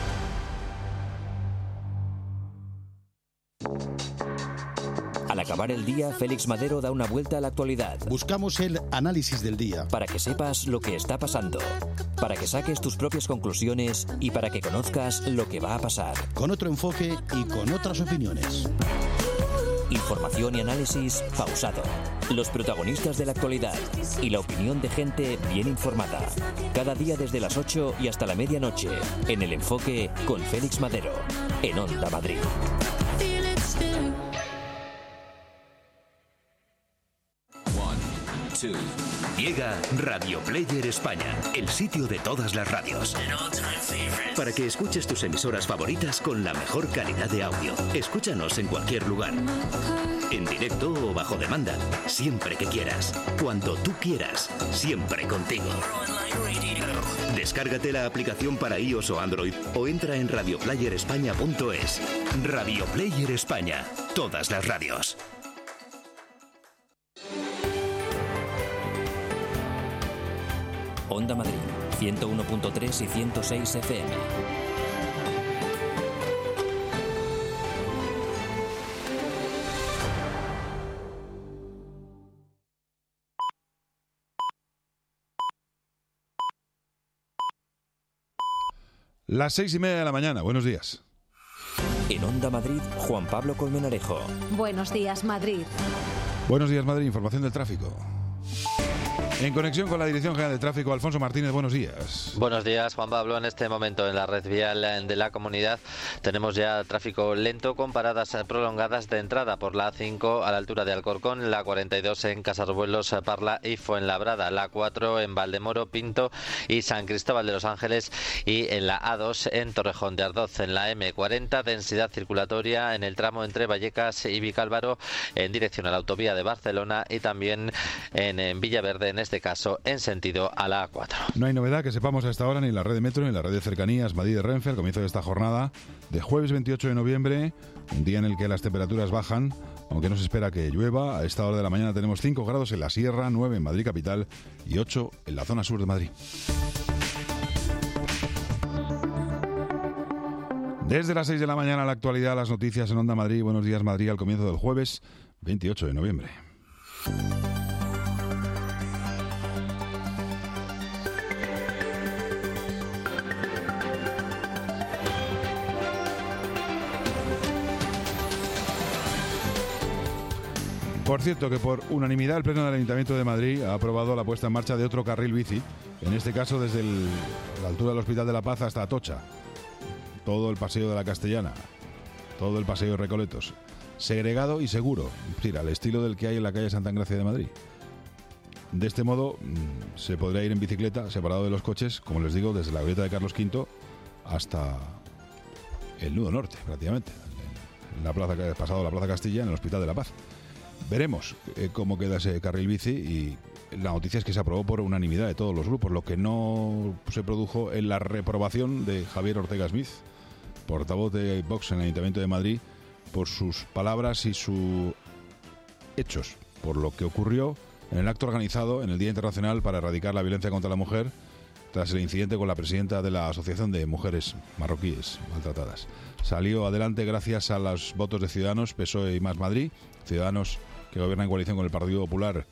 Al acabar el día, Félix Madero da una vuelta a la actualidad.
Buscamos el análisis del día.
Para que sepas lo que está pasando, para que saques tus propias conclusiones y para que conozcas lo que va a pasar.
Con otro enfoque y con otras opiniones.
Información y análisis pausado. Los protagonistas de la actualidad y la opinión de gente bien informada. Cada día desde las ocho y hasta la medianoche. En El Enfoque con Félix Madero. En Onda Madrid.
Llega Radio Player España, el sitio de todas las radios.
para que escuches tus emisoras favoritas con la mejor calidad de audio. Escúchanos en cualquier lugar, en directo o bajo demanda, siempre que quieras, cuando tú quieras, siempre contigo. Descárgate la aplicación para iOS o Android o entra en radio player españa punto es. Radio Player España, todas las radios.
Onda Madrid, ciento uno punto tres y ciento seis F M.
Las seis y media de la mañana. Buenos días.
En Onda Madrid, Juan Pablo Colmenarejo.
Buenos días, Madrid.
Buenos días, Madrid. Información del tráfico. En conexión con la Dirección General de Tráfico, Alfonso Martínez, buenos días.
Buenos días, Juan Pablo. En este momento en la red vial de la comunidad tenemos ya tráfico lento con paradas prolongadas de entrada por la A cinco a la altura de Alcorcón, la cuarenta y dos en Casarruelos, Parla y Fuenlabrada, la cuatro en Valdemoro, Pinto y San Cristóbal de los Ángeles y en la A dos en Torrejón de Ardoz. En la eme cuarenta, densidad circulatoria en el tramo entre Vallecas y Vicálvaro en dirección a la autovía de Barcelona y también en, en Villaverde, en este caso en sentido a la A cuatro.
No hay novedad que sepamos a esta hora ni en la red de metro ni en la red de cercanías Madrid de Renfe al comienzo de esta jornada de jueves veintiocho de noviembre, un día en el que las temperaturas bajan, aunque no se espera que llueva. A esta hora de la mañana tenemos cinco grados en la Sierra, nueve en Madrid capital y ocho en la zona sur de Madrid. Desde las seis de la mañana, la actualidad, las noticias en Onda Madrid. Buenos días, Madrid, al comienzo del jueves veintiocho de noviembre. Por cierto, que por unanimidad el Pleno del Ayuntamiento de Madrid ha aprobado la puesta en marcha de otro carril bici, en este caso desde el, la altura del Hospital de la Paz hasta Atocha. Todo el paseo de la Castellana, todo el paseo de Recoletos, segregado y seguro, es decir, al estilo del que hay en la calle Santa Engracia de Madrid. De este modo se podrá ir en bicicleta, separado de los coches, como les digo, desde la glorieta de Carlos quinto hasta el nudo norte, prácticamente, en la plaza, pasado la Plaza Castilla, en el Hospital de la Paz. Veremos eh, cómo queda ese carril bici y la noticia es que se aprobó por unanimidad de todos los grupos, lo que no se produjo en la reprobación de Javier Ortega Smith, portavoz de Vox en el Ayuntamiento de Madrid, por sus palabras y sus hechos, por lo que ocurrió en el acto organizado en el Día Internacional para Erradicar la Violencia contra la Mujer, tras el incidente con la presidenta de la Asociación de Mujeres Marroquíes Maltratadas. Salió adelante gracias a los votos de Ciudadanos, P S O E y Más Madrid. Ciudadanos, que gobierna en coalición con el Partido Popular,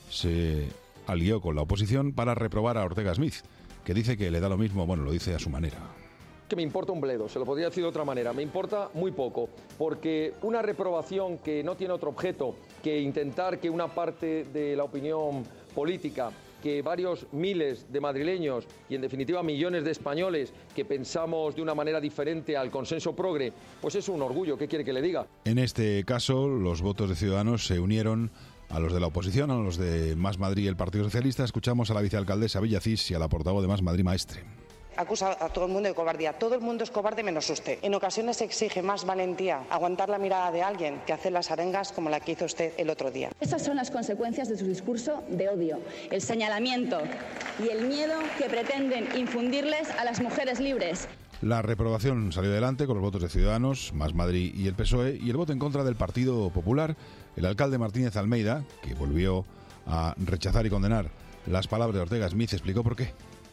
se alió con la oposición para reprobar a Ortega Smith, que dice que le da lo mismo, bueno, lo dice a su manera.
Que me importa un bledo, se lo podría decir de otra manera, me importa muy poco, porque una reprobación que no tiene otro objeto que intentar que una parte de la opinión política, que varios miles de madrileños y en definitiva millones de españoles que pensamos de una manera diferente al consenso progre, pues es un orgullo, ¿qué quiere que le diga?
En este caso, los votos de Ciudadanos se unieron a los de la oposición, a los de Más Madrid y el Partido Socialista. Escuchamos a la vicealcaldesa Villacís y a la portavoz de Más Madrid, Maestre.
Acusa a todo el mundo de cobardía. Todo el mundo es cobarde menos usted. En ocasiones exige más valentía aguantar la mirada de alguien que hacer las arengas como la que hizo usted el otro día.
Esas son las consecuencias de su discurso de odio, el señalamiento y el miedo que pretenden infundirles a las mujeres libres.
La reprobación salió adelante con los votos de Ciudadanos, Más Madrid y el P S O E, y el voto en contra del Partido Popular. El alcalde Martínez Almeida, que volvió a rechazar y condenar las palabras de Ortega Smith, explicó por qué.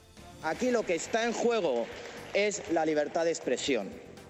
Aquí lo que está en juego es la libertad de expresión.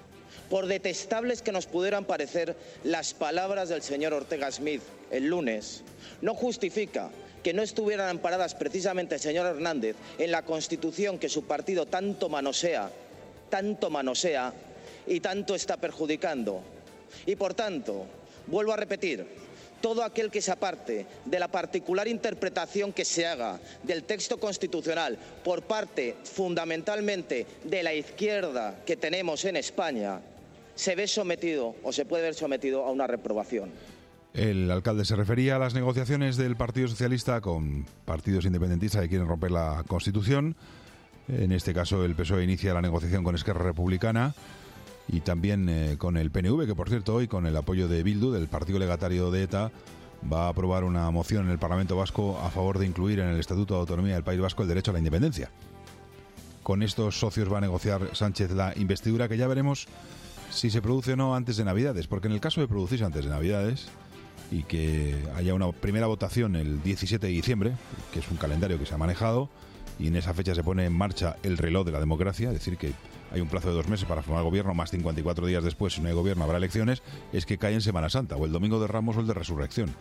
Por detestables que nos pudieran parecer las palabras del señor Ortega Smith el lunes, no justifica que no estuvieran amparadas precisamente el señor Hernández en la Constitución que su partido tanto manosea, tanto manosea y tanto está perjudicando. Y por tanto, vuelvo a repetir, todo aquel que se aparte de la particular interpretación que se haga del texto constitucional por parte fundamentalmente de la izquierda que tenemos en España, se ve sometido o se puede ver sometido a una reprobación.
El alcalde se refería a las negociaciones del Partido Socialista con partidos independentistas que quieren romper la Constitución. En este caso, el P S O E inicia la negociación con Esquerra Republicana y también eh, con el P N V, que por cierto hoy, con el apoyo de Bildu, del partido legatario de ETA, va a aprobar una moción en el Parlamento Vasco a favor de incluir en el Estatuto de Autonomía del País Vasco el derecho a la independencia. Con estos socios va a negociar Sánchez la investidura, que ya veremos si se produce o no antes de Navidades, porque en el caso de producirse antes de Navidades y que haya una primera votación el diecisiete de diciembre, que es un calendario que se ha manejado, y en esa fecha se pone en marcha el reloj de la democracia, es decir, que hay un plazo de dos meses para formar gobierno, más cincuenta y cuatro días después, si no hay gobierno, habrá elecciones, es que cae en Semana Santa, o el Domingo de Ramos o el de Resurrección.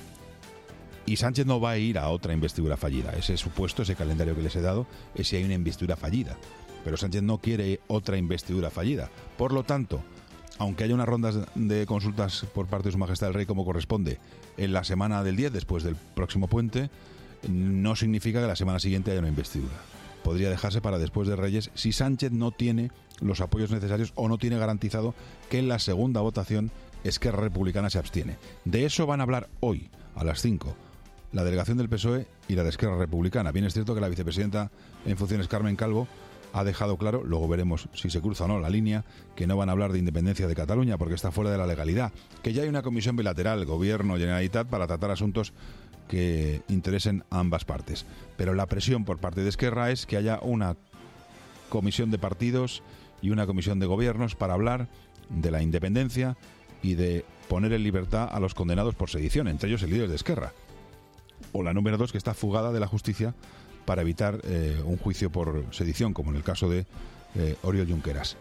Y Sánchez no va a ir a otra investidura fallida. Ese supuesto, ese calendario que les he dado, es si hay una investidura fallida. Pero Sánchez no quiere otra investidura fallida. Por lo tanto, aunque haya unas rondas de consultas por parte de Su Majestad el Rey, como corresponde, en la semana del diez, después del próximo puente, no significa que la semana siguiente haya una investidura. Podría dejarse para después de Reyes si Sánchez no tiene los apoyos necesarios o no tiene garantizado que en la segunda votación Esquerra Republicana se abstiene. De eso van a hablar hoy, a las cinco, la delegación del P S O E y la de Esquerra Republicana. Bien es cierto que la vicepresidenta en funciones, Carmen Calvo, ha dejado claro, luego veremos si se cruza o no la línea, que no van a hablar de independencia de Cataluña porque está fuera de la legalidad, que ya hay una comisión bilateral, Gobierno, Generalitat, para tratar asuntos que interesen a ambas partes. Pero la presión por parte de Esquerra es que haya una comisión de partidos y una comisión de gobiernos para hablar de la independencia y de poner en libertad a los condenados por sedición, entre ellos el líder de Esquerra. O la número dos, que está fugada de la justicia para evitar eh, un juicio por sedición, como en el caso de eh, Oriol Junqueras.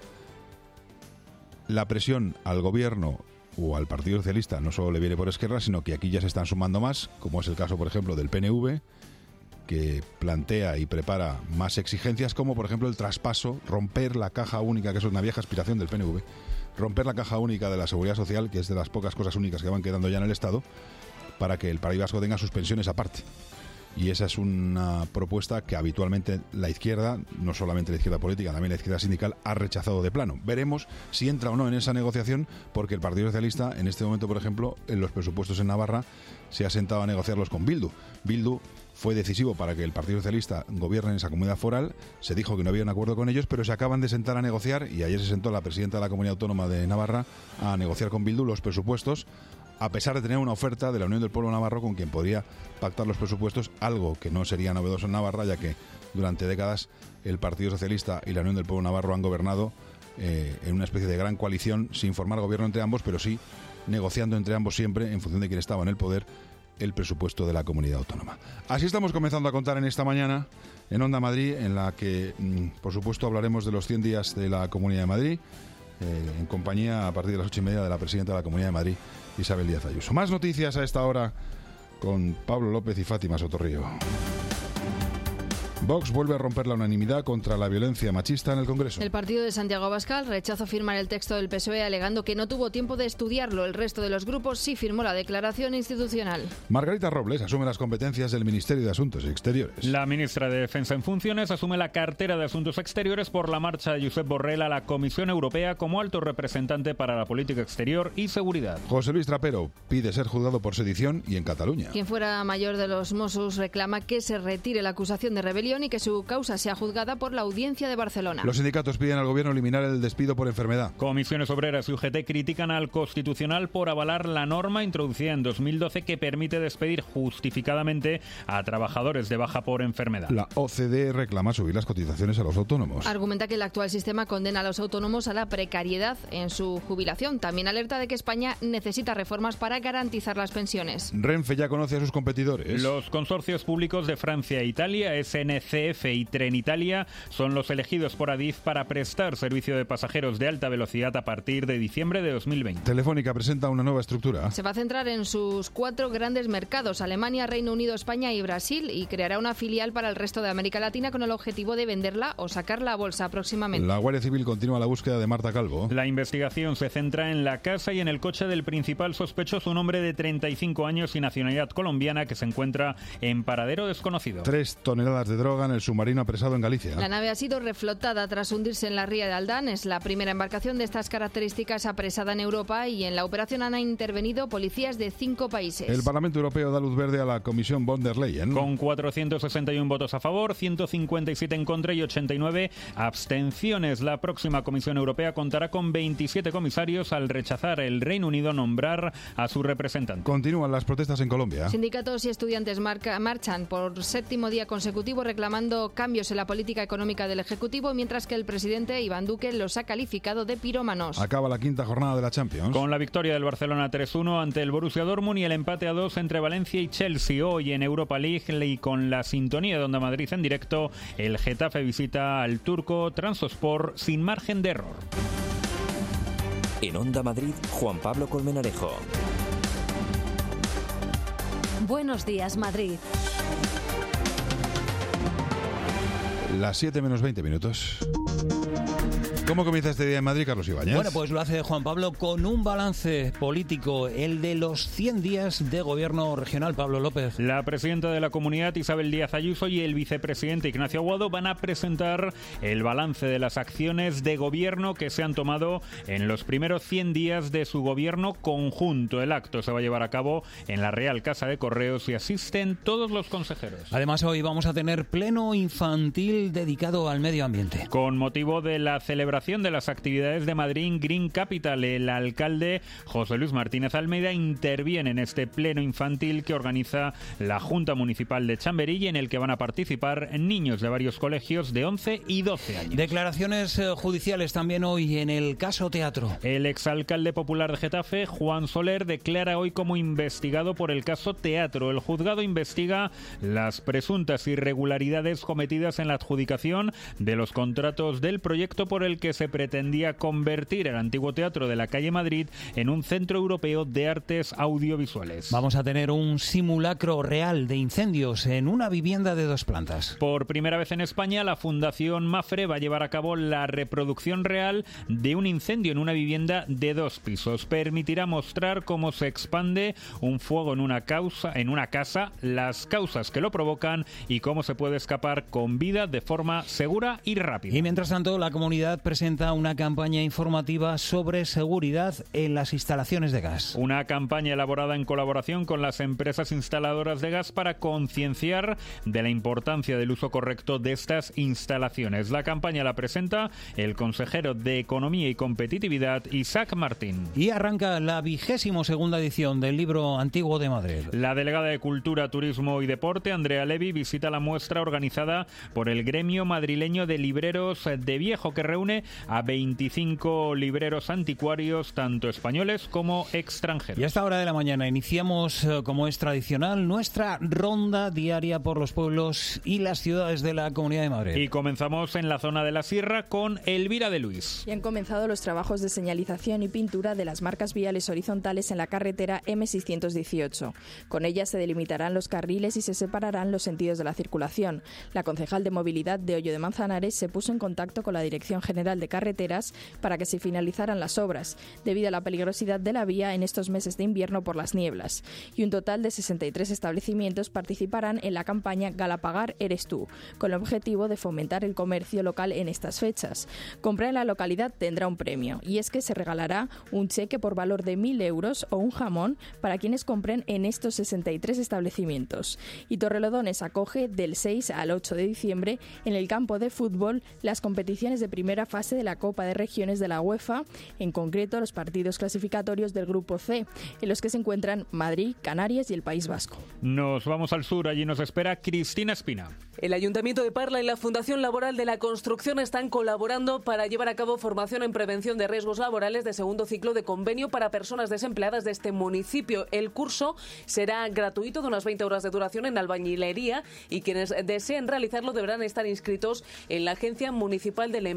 La presión al gobierno o al Partido Socialista no solo le viene por Esquerra, sino que aquí ya se están sumando más, como es el caso, por ejemplo, del P N V, que plantea y prepara más exigencias, como por ejemplo el traspaso, romper la caja única, que es una vieja aspiración del P N V, romper la caja única de la Seguridad Social, que es de las pocas cosas únicas que van quedando ya en el Estado, para que el País Vasco tenga sus pensiones aparte. Y esa es una propuesta que habitualmente la izquierda, no solamente la izquierda política, también la izquierda sindical, ha rechazado de plano. Veremos si entra o no en esa negociación, porque el Partido Socialista, en este momento, por ejemplo, en los presupuestos en Navarra, se ha sentado a negociarlos con Bildu. Bildu fue decisivo para que el Partido Socialista gobierne en esa comunidad foral. Se dijo que no había un acuerdo con ellos, pero se acaban de sentar a negociar, y ayer se sentó la presidenta de la Comunidad Autónoma de Navarra a negociar con Bildu los presupuestos, a pesar de tener una oferta de la Unión del Pueblo Navarro con quien podría pactar los presupuestos, algo que no sería novedoso en Navarra, ya que durante décadas el Partido Socialista y la Unión del Pueblo Navarro han gobernado eh, en una especie de gran coalición, sin formar gobierno entre ambos, pero sí negociando entre ambos siempre, en función de quién estaba en el poder, el presupuesto de la comunidad autónoma. Así estamos comenzando a contar en esta mañana en Onda Madrid, en la que, por supuesto, hablaremos de los cien días de la Comunidad de Madrid, eh, en compañía a partir de las ocho y media de la presidenta de la Comunidad de Madrid, Isabel Díaz Ayuso. Más noticias a esta hora con Pablo López y Fátima Sotorrío. Vox vuelve a romper la unanimidad contra la violencia machista en el Congreso.
El partido de Santiago Abascal rechazó firmar el texto del P S O E alegando que no tuvo tiempo de estudiarlo. El resto de los grupos sí firmó la declaración institucional.
Margarita Robles asume las competencias del Ministerio de Asuntos Exteriores.
La ministra de Defensa en funciones asume la cartera de Asuntos Exteriores por la marcha de Josep Borrell a la Comisión Europea como alto representante para la política exterior y seguridad.
José Luis Trapero pide ser juzgado por sedición y en Cataluña.
Quien fuera mayor de los Mossos reclama que se retire la acusación de rebelión y que su causa sea juzgada por la Audiencia de Barcelona.
Los sindicatos piden al gobierno eliminar el despido por enfermedad.
Comisiones Obreras y U G T critican al Constitucional por avalar la norma introducida en dos mil doce que permite despedir justificadamente a trabajadores de baja por enfermedad.
La O C D E reclama subir las cotizaciones a los autónomos.
Argumenta que el actual sistema condena a los autónomos a la precariedad en su jubilación. También alerta de que España necesita reformas para garantizar las pensiones.
Renfe ya conoce a sus competidores.
Los consorcios públicos de Francia e Italia, S N C F y Trenitalia, son los elegidos por Adif para prestar servicio de pasajeros de alta velocidad a partir de diciembre de dos mil veinte.
Telefónica presenta una nueva estructura.
Se va a centrar en sus cuatro grandes mercados, Alemania, Reino Unido, España y Brasil, y creará una filial para el resto de América Latina con el objetivo de venderla o sacarla a bolsa próximamente.
La Guardia Civil continúa la búsqueda de Marta Calvo.
La investigación se centra en la casa y en el coche del principal sospechoso, un hombre de treinta y cinco años y nacionalidad colombiana que se encuentra en paradero desconocido.
Tres toneladas de droga droga en el submarino apresado en Galicia.
La nave ha sido reflotada tras hundirse en la ría de Aldán. Es la primera embarcación de estas características apresada en Europa y en la operación han intervenido policías de cinco países.
El Parlamento Europeo da luz verde a la Comisión von der Leyen.
Con cuatrocientos sesenta y uno votos a favor, ciento cincuenta y siete en contra y ochenta y nueve abstenciones. La próxima Comisión Europea contará con veintisiete comisarios al rechazar el Reino Unido nombrar a su representante.
Continúan las protestas en Colombia.
Sindicatos y estudiantes marca, marchan por séptimo día consecutivo reclamando cambios en la política económica del Ejecutivo, mientras que el presidente Iván Duque los ha calificado de pirómanos.
Acaba la quinta jornada de la Champions.
Con la victoria del Barcelona tres uno ante el Borussia Dortmund y el empate a dos entre Valencia y Chelsea. Hoy en Europa League y con la sintonía de Onda Madrid en directo, el Getafe visita al turco Trabzonspor sin margen de error.
En Onda Madrid, Juan Pablo Colmenarejo.
Buenos días, Madrid.
Las siete menos veinte minutos. ¿Cómo comienza este día en Madrid, Carlos Ibáñez?
Bueno, pues lo hace Juan Pablo con un balance político, el de los cien días de gobierno regional. Pablo López.
La presidenta de la Comunidad, Isabel Díaz Ayuso, y el vicepresidente Ignacio Aguado van a presentar el balance de las acciones de gobierno que se han tomado en los primeros cien días de su gobierno conjunto. El acto se va a llevar a cabo en la Real Casa de Correos y asisten todos los consejeros.
Además, hoy vamos a tener pleno infantil dedicado al medio ambiente.
Con motivo de la celebración de las actividades de Madrid Green Capital, el alcalde José Luis Martínez Almeida interviene en este pleno infantil que organiza la Junta Municipal de Chamberí y en el que van a participar niños de varios colegios de once y doce años.
Declaraciones eh, judiciales también hoy en el caso Teatro.
El exalcalde popular de Getafe, Juan Soler, declara hoy como investigado por el caso Teatro. El juzgado investiga las presuntas irregularidades cometidas en la adjudicación de los contratos del proyecto por el que se pretendía convertir el antiguo teatro de la calle Madrid en un centro europeo de artes audiovisuales.
Vamos a tener un simulacro real de incendios en una vivienda de dos plantas.
Por primera vez en España, la Fundación Mafre va a llevar a cabo la reproducción real de un incendio en una vivienda de dos pisos. Permitirá mostrar cómo se expande un fuego en una, causa, en una casa, las causas que lo provocan y cómo se puede escapar con vida de forma segura y rápida.
Y mientras tanto, la comunidad presenta una campaña informativa sobre seguridad en las instalaciones de gas.
Una campaña elaborada en colaboración con las empresas instaladoras de gas para concienciar de la importancia del uso correcto de estas instalaciones. La campaña la presenta el consejero de Economía y Competitividad, Isaac Martín.
Y arranca la vigésimo segunda edición del Libro Antiguo de Madrid.
La delegada de Cultura, Turismo y Deporte, Andrea Levy, visita la muestra organizada por el Gremio Madrileño de Libreros de Viejo, que reúne a veinticinco libreros anticuarios, tanto españoles como extranjeros.
Y a esta hora de la mañana iniciamos, como es tradicional, nuestra ronda diaria por los pueblos y las ciudades de la Comunidad de Madrid.
Y comenzamos en la zona de la Sierra con Elvira de Luis.
Y han comenzado los trabajos de señalización y pintura de las marcas viales horizontales en la carretera eme seiscientos dieciocho. Con ellas se delimitarán los carriles y se separarán los sentidos de la circulación. La concejal de Movilidad de Hoyo de Manzanares se puso en contacto con la Dirección General de Carreteras para que se finalizaran las obras, debido a la peligrosidad de la vía en estos meses de invierno por las nieblas. Y un total de sesenta y tres establecimientos participarán en la campaña Galapagar Eres Tú, con el objetivo de fomentar el comercio local en estas fechas. Comprar en la localidad tendrá un premio, y es que se regalará un cheque por valor de mil euros o un jamón para quienes compren en estos sesenta y tres establecimientos. Y Torrelodones acoge del seis al ocho de diciembre en el campo de fútbol las competiciones de primera fase de la Copa de Regiones de la UEFA, en concreto los partidos clasificatorios del Grupo C, en los que se encuentran Madrid, Canarias y el País Vasco.
Nos vamos al sur, allí nos espera Cristina Espina.
El Ayuntamiento de Parla y la Fundación Laboral de la Construcción están colaborando para llevar a cabo formación en prevención de riesgos laborales de segundo ciclo de convenio para personas desempleadas de este municipio. El curso será gratuito, de unas veinte horas de duración, en albañilería, y quienes deseen realizarlo deberán estar inscritos en la Agencia Municipal del Empleo.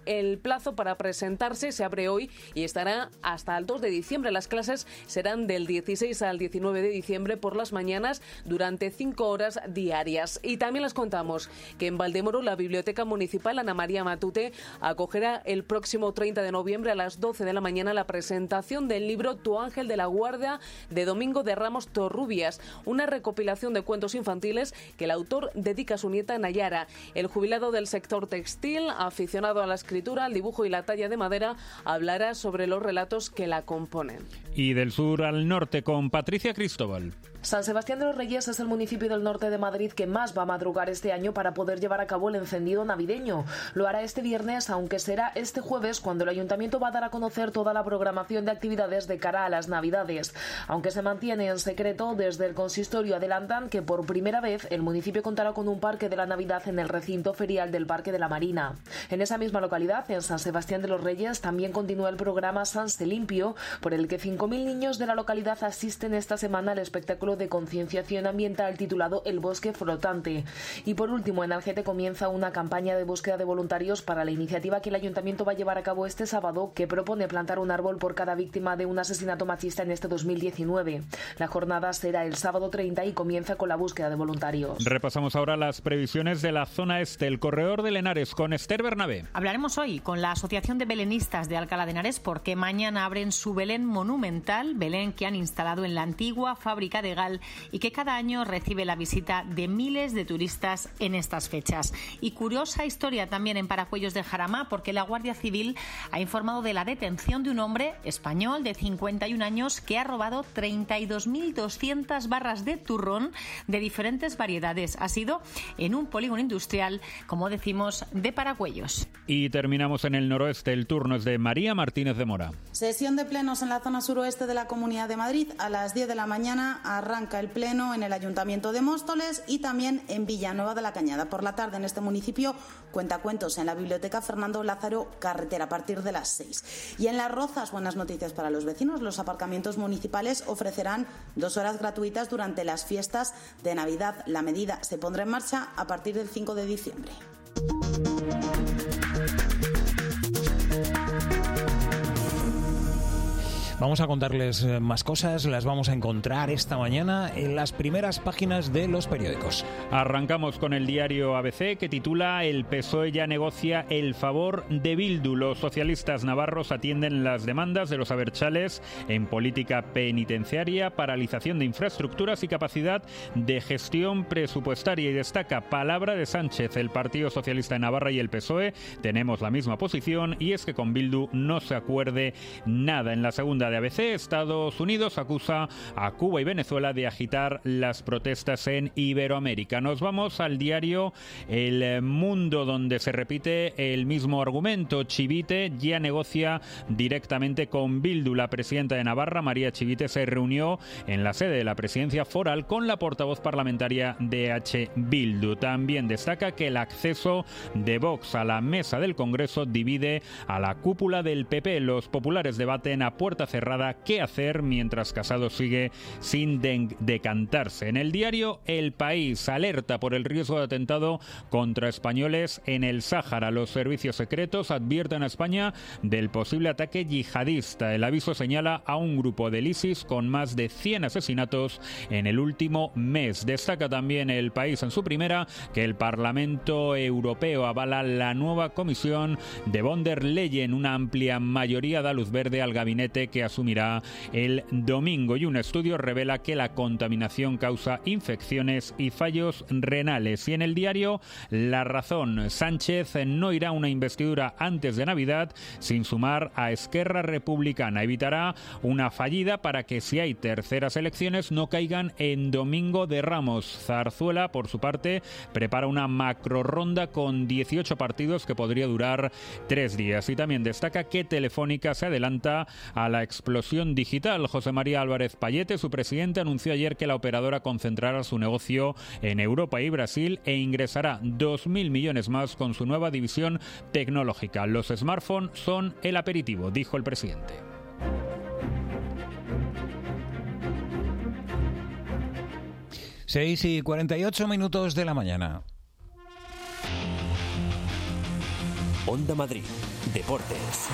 El plazo para presentarse se abre hoy y estará hasta el dos de diciembre. Las clases serán del dieciséis al diecinueve de diciembre por las mañanas durante cinco horas diarias. Y también les contamos que en Valdemoro la Biblioteca Municipal Ana María Matute acogerá el próximo treinta de noviembre a las doce de la mañana la presentación del libro Tu ángel de la guarda de Domingo de Ramos Torrubias, una recopilación de cuentos infantiles que el autor dedica a su nieta Nayara. El jubilado del sector textil, aficionado a la escritura, al dibujo y la talla de madera, hablará sobre los relatos que la componen.
Y del sur al norte con Patricia Cristóbal.
San Sebastián de los Reyes es el municipio del norte de Madrid que más va a madrugar este año para poder llevar a cabo el encendido navideño. Lo hará este viernes, aunque será este jueves cuando el ayuntamiento va a dar a conocer toda la programación de actividades de cara a las Navidades. Aunque se mantiene en secreto, desde el consistorio adelantan que por primera vez el municipio contará con un parque de la Navidad en el recinto ferial del Parque de la Marina. En esa misma localidad, en San Sebastián de los Reyes, también continúa el programa Sanse Limpio, por el que cinco mil niños de la localidad asisten esta semana al espectáculo de concienciación ambiental titulado El Bosque Flotante. Y por último, en Algete comienza una campaña de búsqueda de voluntarios para la iniciativa que el ayuntamiento va a llevar a cabo este sábado, que propone plantar un árbol por cada víctima de un asesinato machista en este dos mil diecinueve. La jornada será el sábado treinta y comienza con la búsqueda de voluntarios.
Repasamos ahora las previsiones de la zona este, el corredor del Henares, con Esther Bernabé.
Hablaremos hoy con la Asociación de Belenistas de Alcalá de Henares porque mañana abren su Belén monumental, Belén que han instalado en la antigua fábrica de Gal y que cada año recibe la visita de miles de turistas en estas fechas. Y curiosa historia también en Paracuellos de Jarama, porque la Guardia Civil ha informado de la detención de un hombre español de cincuenta y un años que ha robado treinta y dos mil doscientas barras de turrón de diferentes variedades. Ha sido en un polígono industrial, como decimos, de Paracuellos.
Y terminamos en el noroeste. El turno es de María Martínez de Mora.
Sesión de plenos en la zona suroeste de la Comunidad de Madrid. A las diez de la mañana arranca el pleno en el Ayuntamiento de Móstoles y también en Villanueva de la Cañada. Por la tarde en este municipio cuentacuentos en la Biblioteca Fernando Lázaro Carretera a partir de las seis. Y en Las Rozas, buenas noticias para los vecinos. Los aparcamientos municipales ofrecerán dos horas gratuitas durante las fiestas de Navidad. La medida se pondrá en marcha a partir del cinco de diciembre.
Vamos a contarles más cosas, las vamos a encontrar esta mañana en las primeras páginas de los periódicos.
Arrancamos con el diario A B C, que titula El P S O E ya negocia el favor de Bildu. Los socialistas navarros atienden las demandas de los abertzales en política penitenciaria, paralización de infraestructuras y capacidad de gestión presupuestaria. Y destaca palabra de Sánchez: el Partido Socialista de Navarra y el P S O E tenemos la misma posición, y es que con Bildu no se acuerde nada. En la segunda de A B C, Estados Unidos acusa a Cuba y Venezuela de agitar las protestas en Iberoamérica. Nos vamos al diario El Mundo, donde se repite el mismo argumento. Chivite ya negocia directamente con Bildu. La presidenta de Navarra, María Chivite, se reunió en la sede de la presidencia foral con la portavoz parlamentaria de H. Bildu. También destaca que el acceso de Vox a la mesa del Congreso divide a la cúpula del P P. Los populares debaten a puerta cerrada qué hacer, mientras Casado sigue sin de- decantarse. En el diario El País, alerta por el riesgo de atentado contra españoles en el Sáhara. Los servicios secretos advierten a España del posible ataque yihadista. El aviso señala a un grupo del ISIS con más de cien asesinatos en el último mes. Destaca también El País en su primera que el Parlamento Europeo avala la nueva comisión de von der Leyen. Una amplia mayoría da luz verde al gabinete que asumirá el domingo, y un estudio revela que la contaminación causa infecciones y fallos renales. Y en el diario La Razón, Sánchez no irá a una investidura antes de Navidad sin sumar a Esquerra Republicana. Evitará una fallida para que, si hay terceras elecciones, no caigan en Domingo de Ramos. Zarzuela, por su parte, prepara una macro ronda con dieciocho partidos que podría durar tres días. Y también destaca que Telefónica se adelanta a la explosión digital. José María Álvarez Payete, su presidente, anunció ayer que la operadora concentrará su negocio en Europa y Brasil e ingresará dos mil millones más con su nueva división tecnológica. Los smartphones son el aperitivo, dijo el presidente.
seis y cuarenta y ocho minutos de la mañana.
Onda Madrid. Deportes.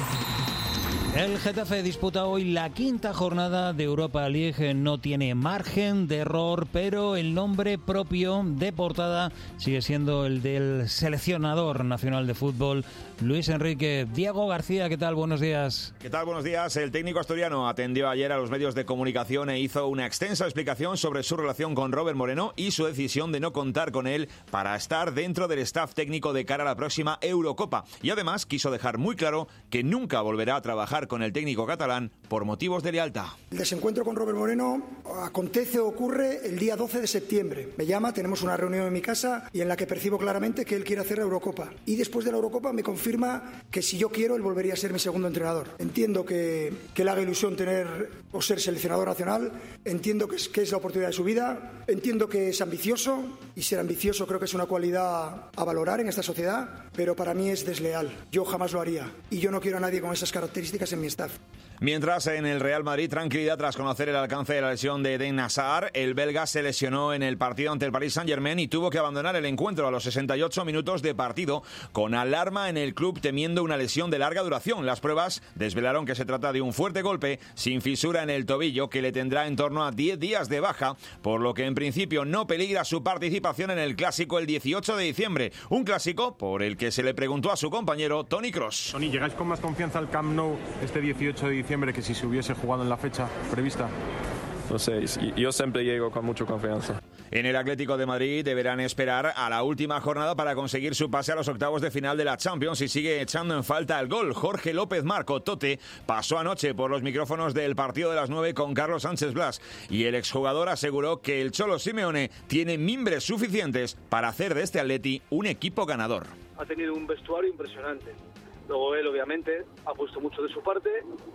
El Getafe disputa hoy la quinta jornada de Europa League. No tiene margen de error, pero el nombre propio de portada sigue siendo el del seleccionador nacional de fútbol, Luis Enrique. Diego García, ¿qué tal? Buenos días.
¿Qué tal? Buenos días. El técnico asturiano atendió ayer a los medios de comunicación e hizo una extensa explicación sobre su relación con Robert Moreno y su decisión de no contar con él para estar dentro del staff técnico de cara a la próxima Eurocopa. Y además quiso dejar muy claro que nunca volverá a trabajar con el técnico catalán por motivos de lealtad.
El desencuentro con Robert Moreno acontece o ocurre el día doce de septiembre. Me llama, tenemos una reunión en mi casa y en la que percibo claramente que él quiere hacer la Eurocopa. Y después de la Eurocopa me confirma que si yo quiero, él volvería a ser mi segundo entrenador. Entiendo que, que le haga ilusión tener o ser seleccionador nacional. Entiendo que es, que es la oportunidad de su vida. Entiendo que es ambicioso y ser ambicioso creo que es una cualidad a valorar en esta sociedad, pero para mí es desleal. Yo jamás lo haría y yo no quiero a nadie con esas características en mi staff.
Mientras en el Real Madrid, tranquilidad tras conocer el alcance de la lesión de Eden Hazard. El belga se lesionó en el partido ante el Paris Saint-Germain y tuvo que abandonar el encuentro a los sesenta y ocho minutos de partido, con alarma en el club temiendo una lesión de larga duración. Las pruebas desvelaron que se trata de un fuerte golpe sin fisura en el tobillo que le tendrá en torno a diez días de baja, por lo que en principio no peligra su participación en el Clásico el dieciocho de diciembre. Un Clásico por el que se le preguntó a su compañero Toni Kroos.
Toni, ¿llegáis con más confianza al Camp Nou este dieciocho de diciembre que si se hubiese jugado en la fecha prevista?
No sé, yo siempre llego con mucha confianza.
En el Atlético de Madrid deberán esperar a la última jornada para conseguir su pase a los octavos de final de la Champions y sigue echando en falta el gol. Jorge López Marco Tote pasó anoche por los micrófonos del partido de las nueve con Carlos Sánchez Blas y el exjugador aseguró que el Cholo Simeone tiene mimbres suficientes para hacer de este Atleti un equipo ganador.
Ha tenido un vestuario impresionante. Luego él obviamente ha puesto mucho de su parte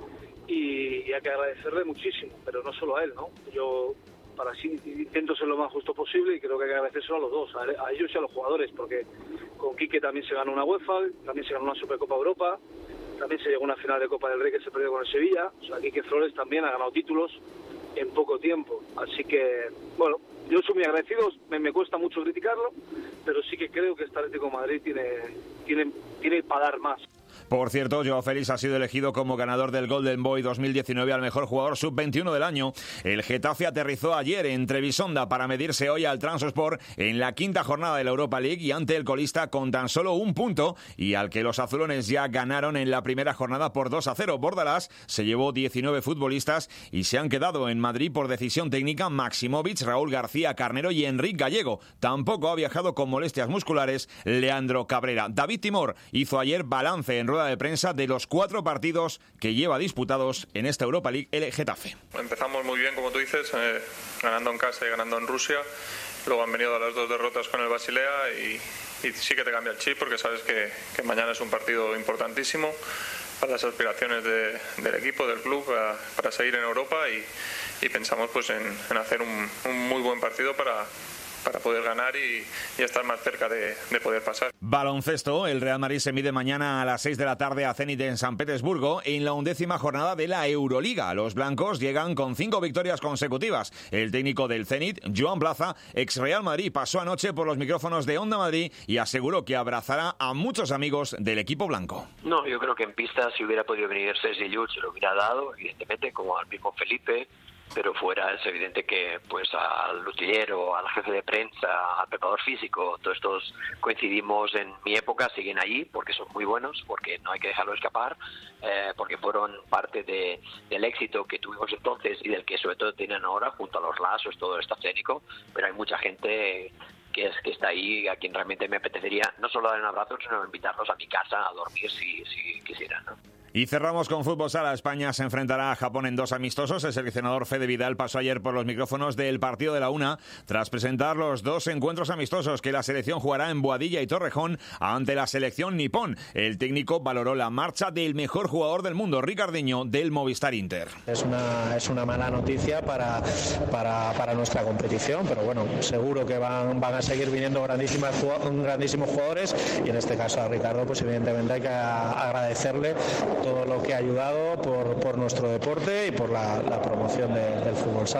y, y hay que agradecerle muchísimo, pero no solo a él, ¿no? Yo para sí intento ser lo más justo posible y creo que hay que agradecérselo a los dos, a, a ellos y a los jugadores, porque con Quique también se ganó una UEFA, también se ganó una Supercopa Europa, también se llegó a una final de Copa del Rey que se perdió con el Sevilla. O sea, Quique Flores también ha ganado títulos en poco tiempo, así que, bueno, yo soy muy agradecido, me, me cuesta mucho criticarlo, pero sí que creo que este Atlético de Madrid tiene, tiene, tiene para dar más.
Por cierto, Joao Félix ha sido elegido como ganador del Golden Boy dos mil diecinueve al mejor jugador sub veintiuno del año. El Getafe aterrizó ayer en Trebisonda para medirse hoy al Trabzonspor en la quinta jornada de la Europa League y ante el colista con tan solo un punto y al que los azulones ya ganaron en la primera jornada por dos a cero. Bordalás se llevó diecinueve futbolistas y se han quedado en Madrid por decisión técnica Maximovic, Raúl García Carnero y Enrique Gallego. Tampoco ha viajado con molestias musculares Leandro Cabrera. David Timor hizo ayer balance en rueda de prensa de los cuatro partidos que lleva disputados en esta Europa League el Getafe.
Empezamos muy bien, como tú dices, eh, ganando en casa y ganando en Rusia. Luego han venido las dos derrotas con el Basilea y, y sí que te cambia el chip porque sabes que, que mañana es un partido importantísimo para las aspiraciones de, del equipo, del club, para, para seguir en Europa y, y pensamos pues en, en hacer un, un muy buen partido para para poder ganar y, y estar más cerca de, de poder pasar.
Baloncesto, el Real Madrid se mide mañana a las seis de la tarde a Zenit en San Petersburgo en la undécima jornada de la Euroliga. Los blancos llegan con cinco victorias consecutivas. El técnico del Zenit, Joan Plaza, ex Real Madrid, pasó anoche por los micrófonos de Onda Madrid y aseguró que abrazará a muchos amigos del equipo blanco.
No, yo creo que en pista si hubiera podido venir Sergi Llull se lo hubiera dado, evidentemente, como al mismo Felipe. Pero fuera es evidente que pues al utillero, al jefe de prensa, al preparador físico, todos estos coincidimos en mi época, siguen allí porque son muy buenos, porque no hay que dejarlo escapar, eh, porque fueron parte de, del éxito que tuvimos entonces y del que sobre todo tienen ahora junto a los lazos, todo el staff técnico, pero hay mucha gente que es que está ahí, a quien realmente me apetecería no solo dar un abrazo, sino invitarlos a mi casa a dormir si, si quisieran, ¿no?
Y cerramos con fútbol sala. España se enfrentará a Japón en dos amistosos. El seleccionador Fede Vidal pasó ayer por los micrófonos del partido de la una tras presentar los dos encuentros amistosos que la selección jugará en Boadilla y Torrejón ante la selección nipón. El técnico valoró la marcha del mejor jugador del mundo, Ricardinho, del Movistar Inter.
Es una, es una mala noticia para, para, para nuestra competición, pero bueno, seguro que van, van a seguir viniendo grandísimas, grandísimos jugadores y en este caso a Ricardo, pues evidentemente hay que agradecerle todo lo que ha ayudado por, por nuestro deporte y por la, la promoción de, del fútbol sala.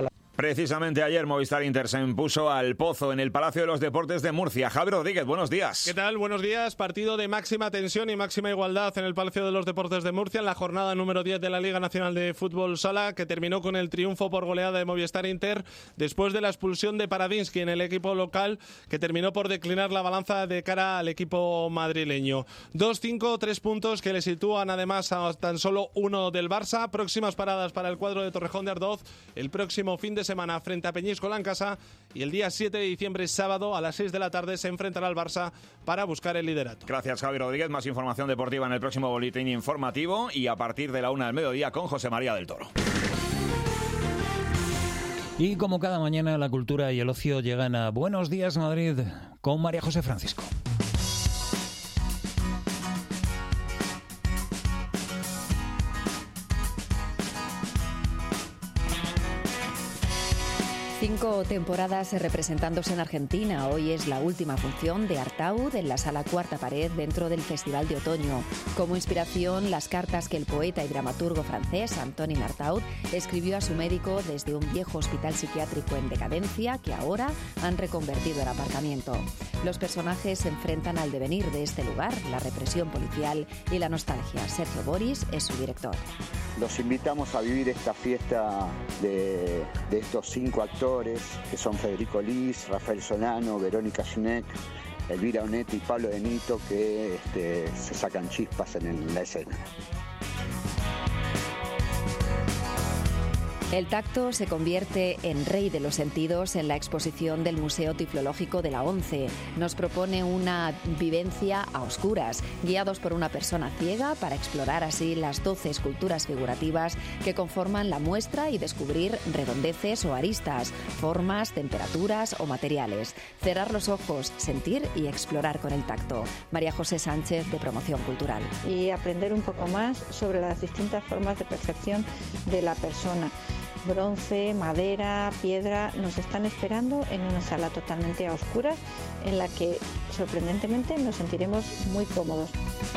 Precisamente ayer Movistar Inter se impuso al Pozo en el Palacio de los Deportes de Murcia. Javier Rodríguez, buenos días.
¿Qué tal? Buenos días. Partido de máxima tensión y máxima igualdad en el Palacio de los Deportes de Murcia en la jornada número diez de la Liga Nacional de Fútbol Sala, que terminó con el triunfo por goleada de Movistar Inter después de la expulsión de Paradinsky en el equipo local, que terminó por declinar la balanza de cara al equipo madrileño. dos cinco, tres puntos que le sitúan además a tan solo uno del Barça. Próximas paradas para el cuadro de Torrejón de Ardoz el próximo fin de semana frente a Peñíscola en casa, y el día siete de diciembre, sábado, a las seis de la tarde, se enfrentará al Barça para buscar el liderato.
Gracias, Javier Rodríguez. Más información deportiva en el próximo boletín informativo y a partir de la una del mediodía con José María del Toro.
Y como cada mañana, la cultura y el ocio llegan a Buenos Días Madrid con María José Francisco.
Cinco temporadas representándose en Argentina. Hoy es la última función de Artaud en la Sala Cuarta Pared dentro del Festival de Otoño. Como inspiración, las cartas que el poeta y dramaturgo francés Antonin Artaud escribió a su médico desde un viejo hospital psiquiátrico en decadencia que ahora han reconvertido en aparcamiento. Los personajes se enfrentan al devenir de este lugar, la represión policial y la nostalgia. Sergio Boris es su director.
Los invitamos a vivir esta fiesta de, de estos cinco actores, que son Federico Lis, Rafael Solano, Verónica Schneck, Elvira Onetti y Pablo De Nito, que este, se sacan chispas en, el, en la escena.
El tacto se convierte en rey de los sentidos en la exposición del Museo Tiflológico de la ONCE. Nos propone una vivencia a oscuras, guiados por una persona ciega para explorar así las doce esculturas figurativas que conforman la muestra y descubrir redondeces o aristas, formas, temperaturas o materiales. Cerrar los ojos, sentir y explorar con el tacto. María José Sánchez, de Promoción Cultural.
Y aprender un poco más sobre las distintas formas de percepción de la persona. Bronce, madera, piedra, nos están esperando en una sala totalmente a oscuras en la que sorprendentemente nos sentiremos muy cómodos.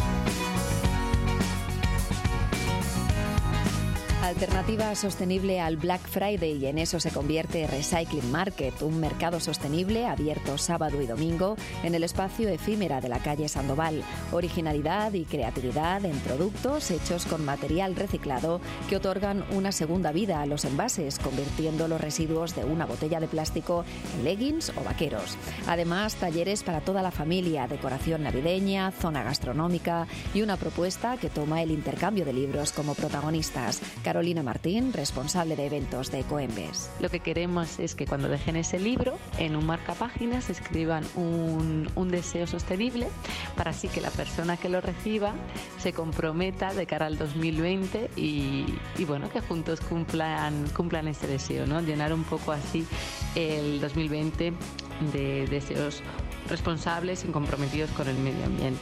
Alternativa sostenible al Black Friday, y en eso se convierte Recycling Market, un mercado sostenible abierto sábado y domingo en el espacio efímera de la calle Sandoval. Originalidad y creatividad en productos hechos con material reciclado que otorgan una segunda vida a los envases, convirtiendo los residuos de una botella de plástico en leggings o vaqueros. Además, talleres para toda la familia, decoración navideña, zona gastronómica y una propuesta que toma el intercambio de libros como protagonistas. Carolina Martín, responsable de eventos de Ecoembes.
Lo que queremos es que cuando dejen ese libro, en un marcapáginas escriban un, un deseo sostenible, para así que la persona que lo reciba se comprometa de cara al dos mil veinte y, y bueno, que juntos cumplan, cumplan ese deseo, ¿no? Llenar un poco así el dos mil veinte de deseos responsables y comprometidos con el medio ambiente.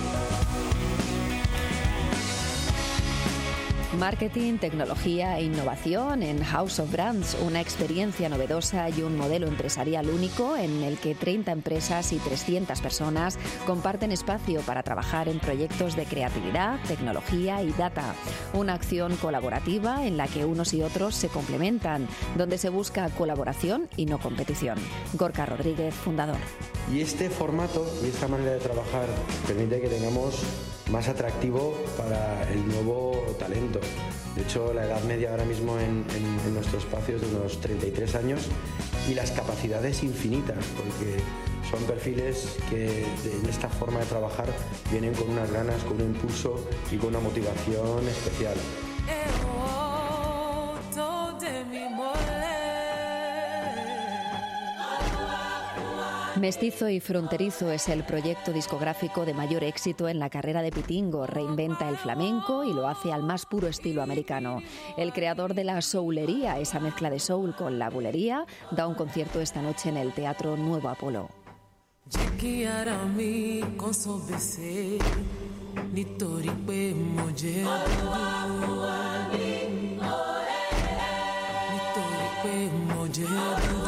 Marketing, tecnología e innovación en House of Brands, una experiencia novedosa y un modelo empresarial único en el que treinta empresas y trescientas personas comparten espacio para trabajar en proyectos de creatividad, tecnología y data. Una acción colaborativa en la que unos y otros se complementan, donde se busca colaboración y no competición. Gorka Rodríguez, fundador.
Y este formato y esta manera de trabajar permite que tengamos más atractivo para el nuevo talento. De hecho, la edad media ahora mismo en, en, en nuestro espacio es de unos treinta y tres años y las capacidades infinitas, porque son perfiles que de, en esta forma de trabajar vienen con unas ganas, con un impulso y con una motivación especial.
Mestizo y Fronterizo es el proyecto discográfico de mayor éxito en la carrera de Pitingo. Reinventa el flamenco y lo hace al más puro estilo americano. El creador de la soulería, esa mezcla de soul con la bulería, da un concierto esta noche en el Teatro Nuevo Apolo.
Moje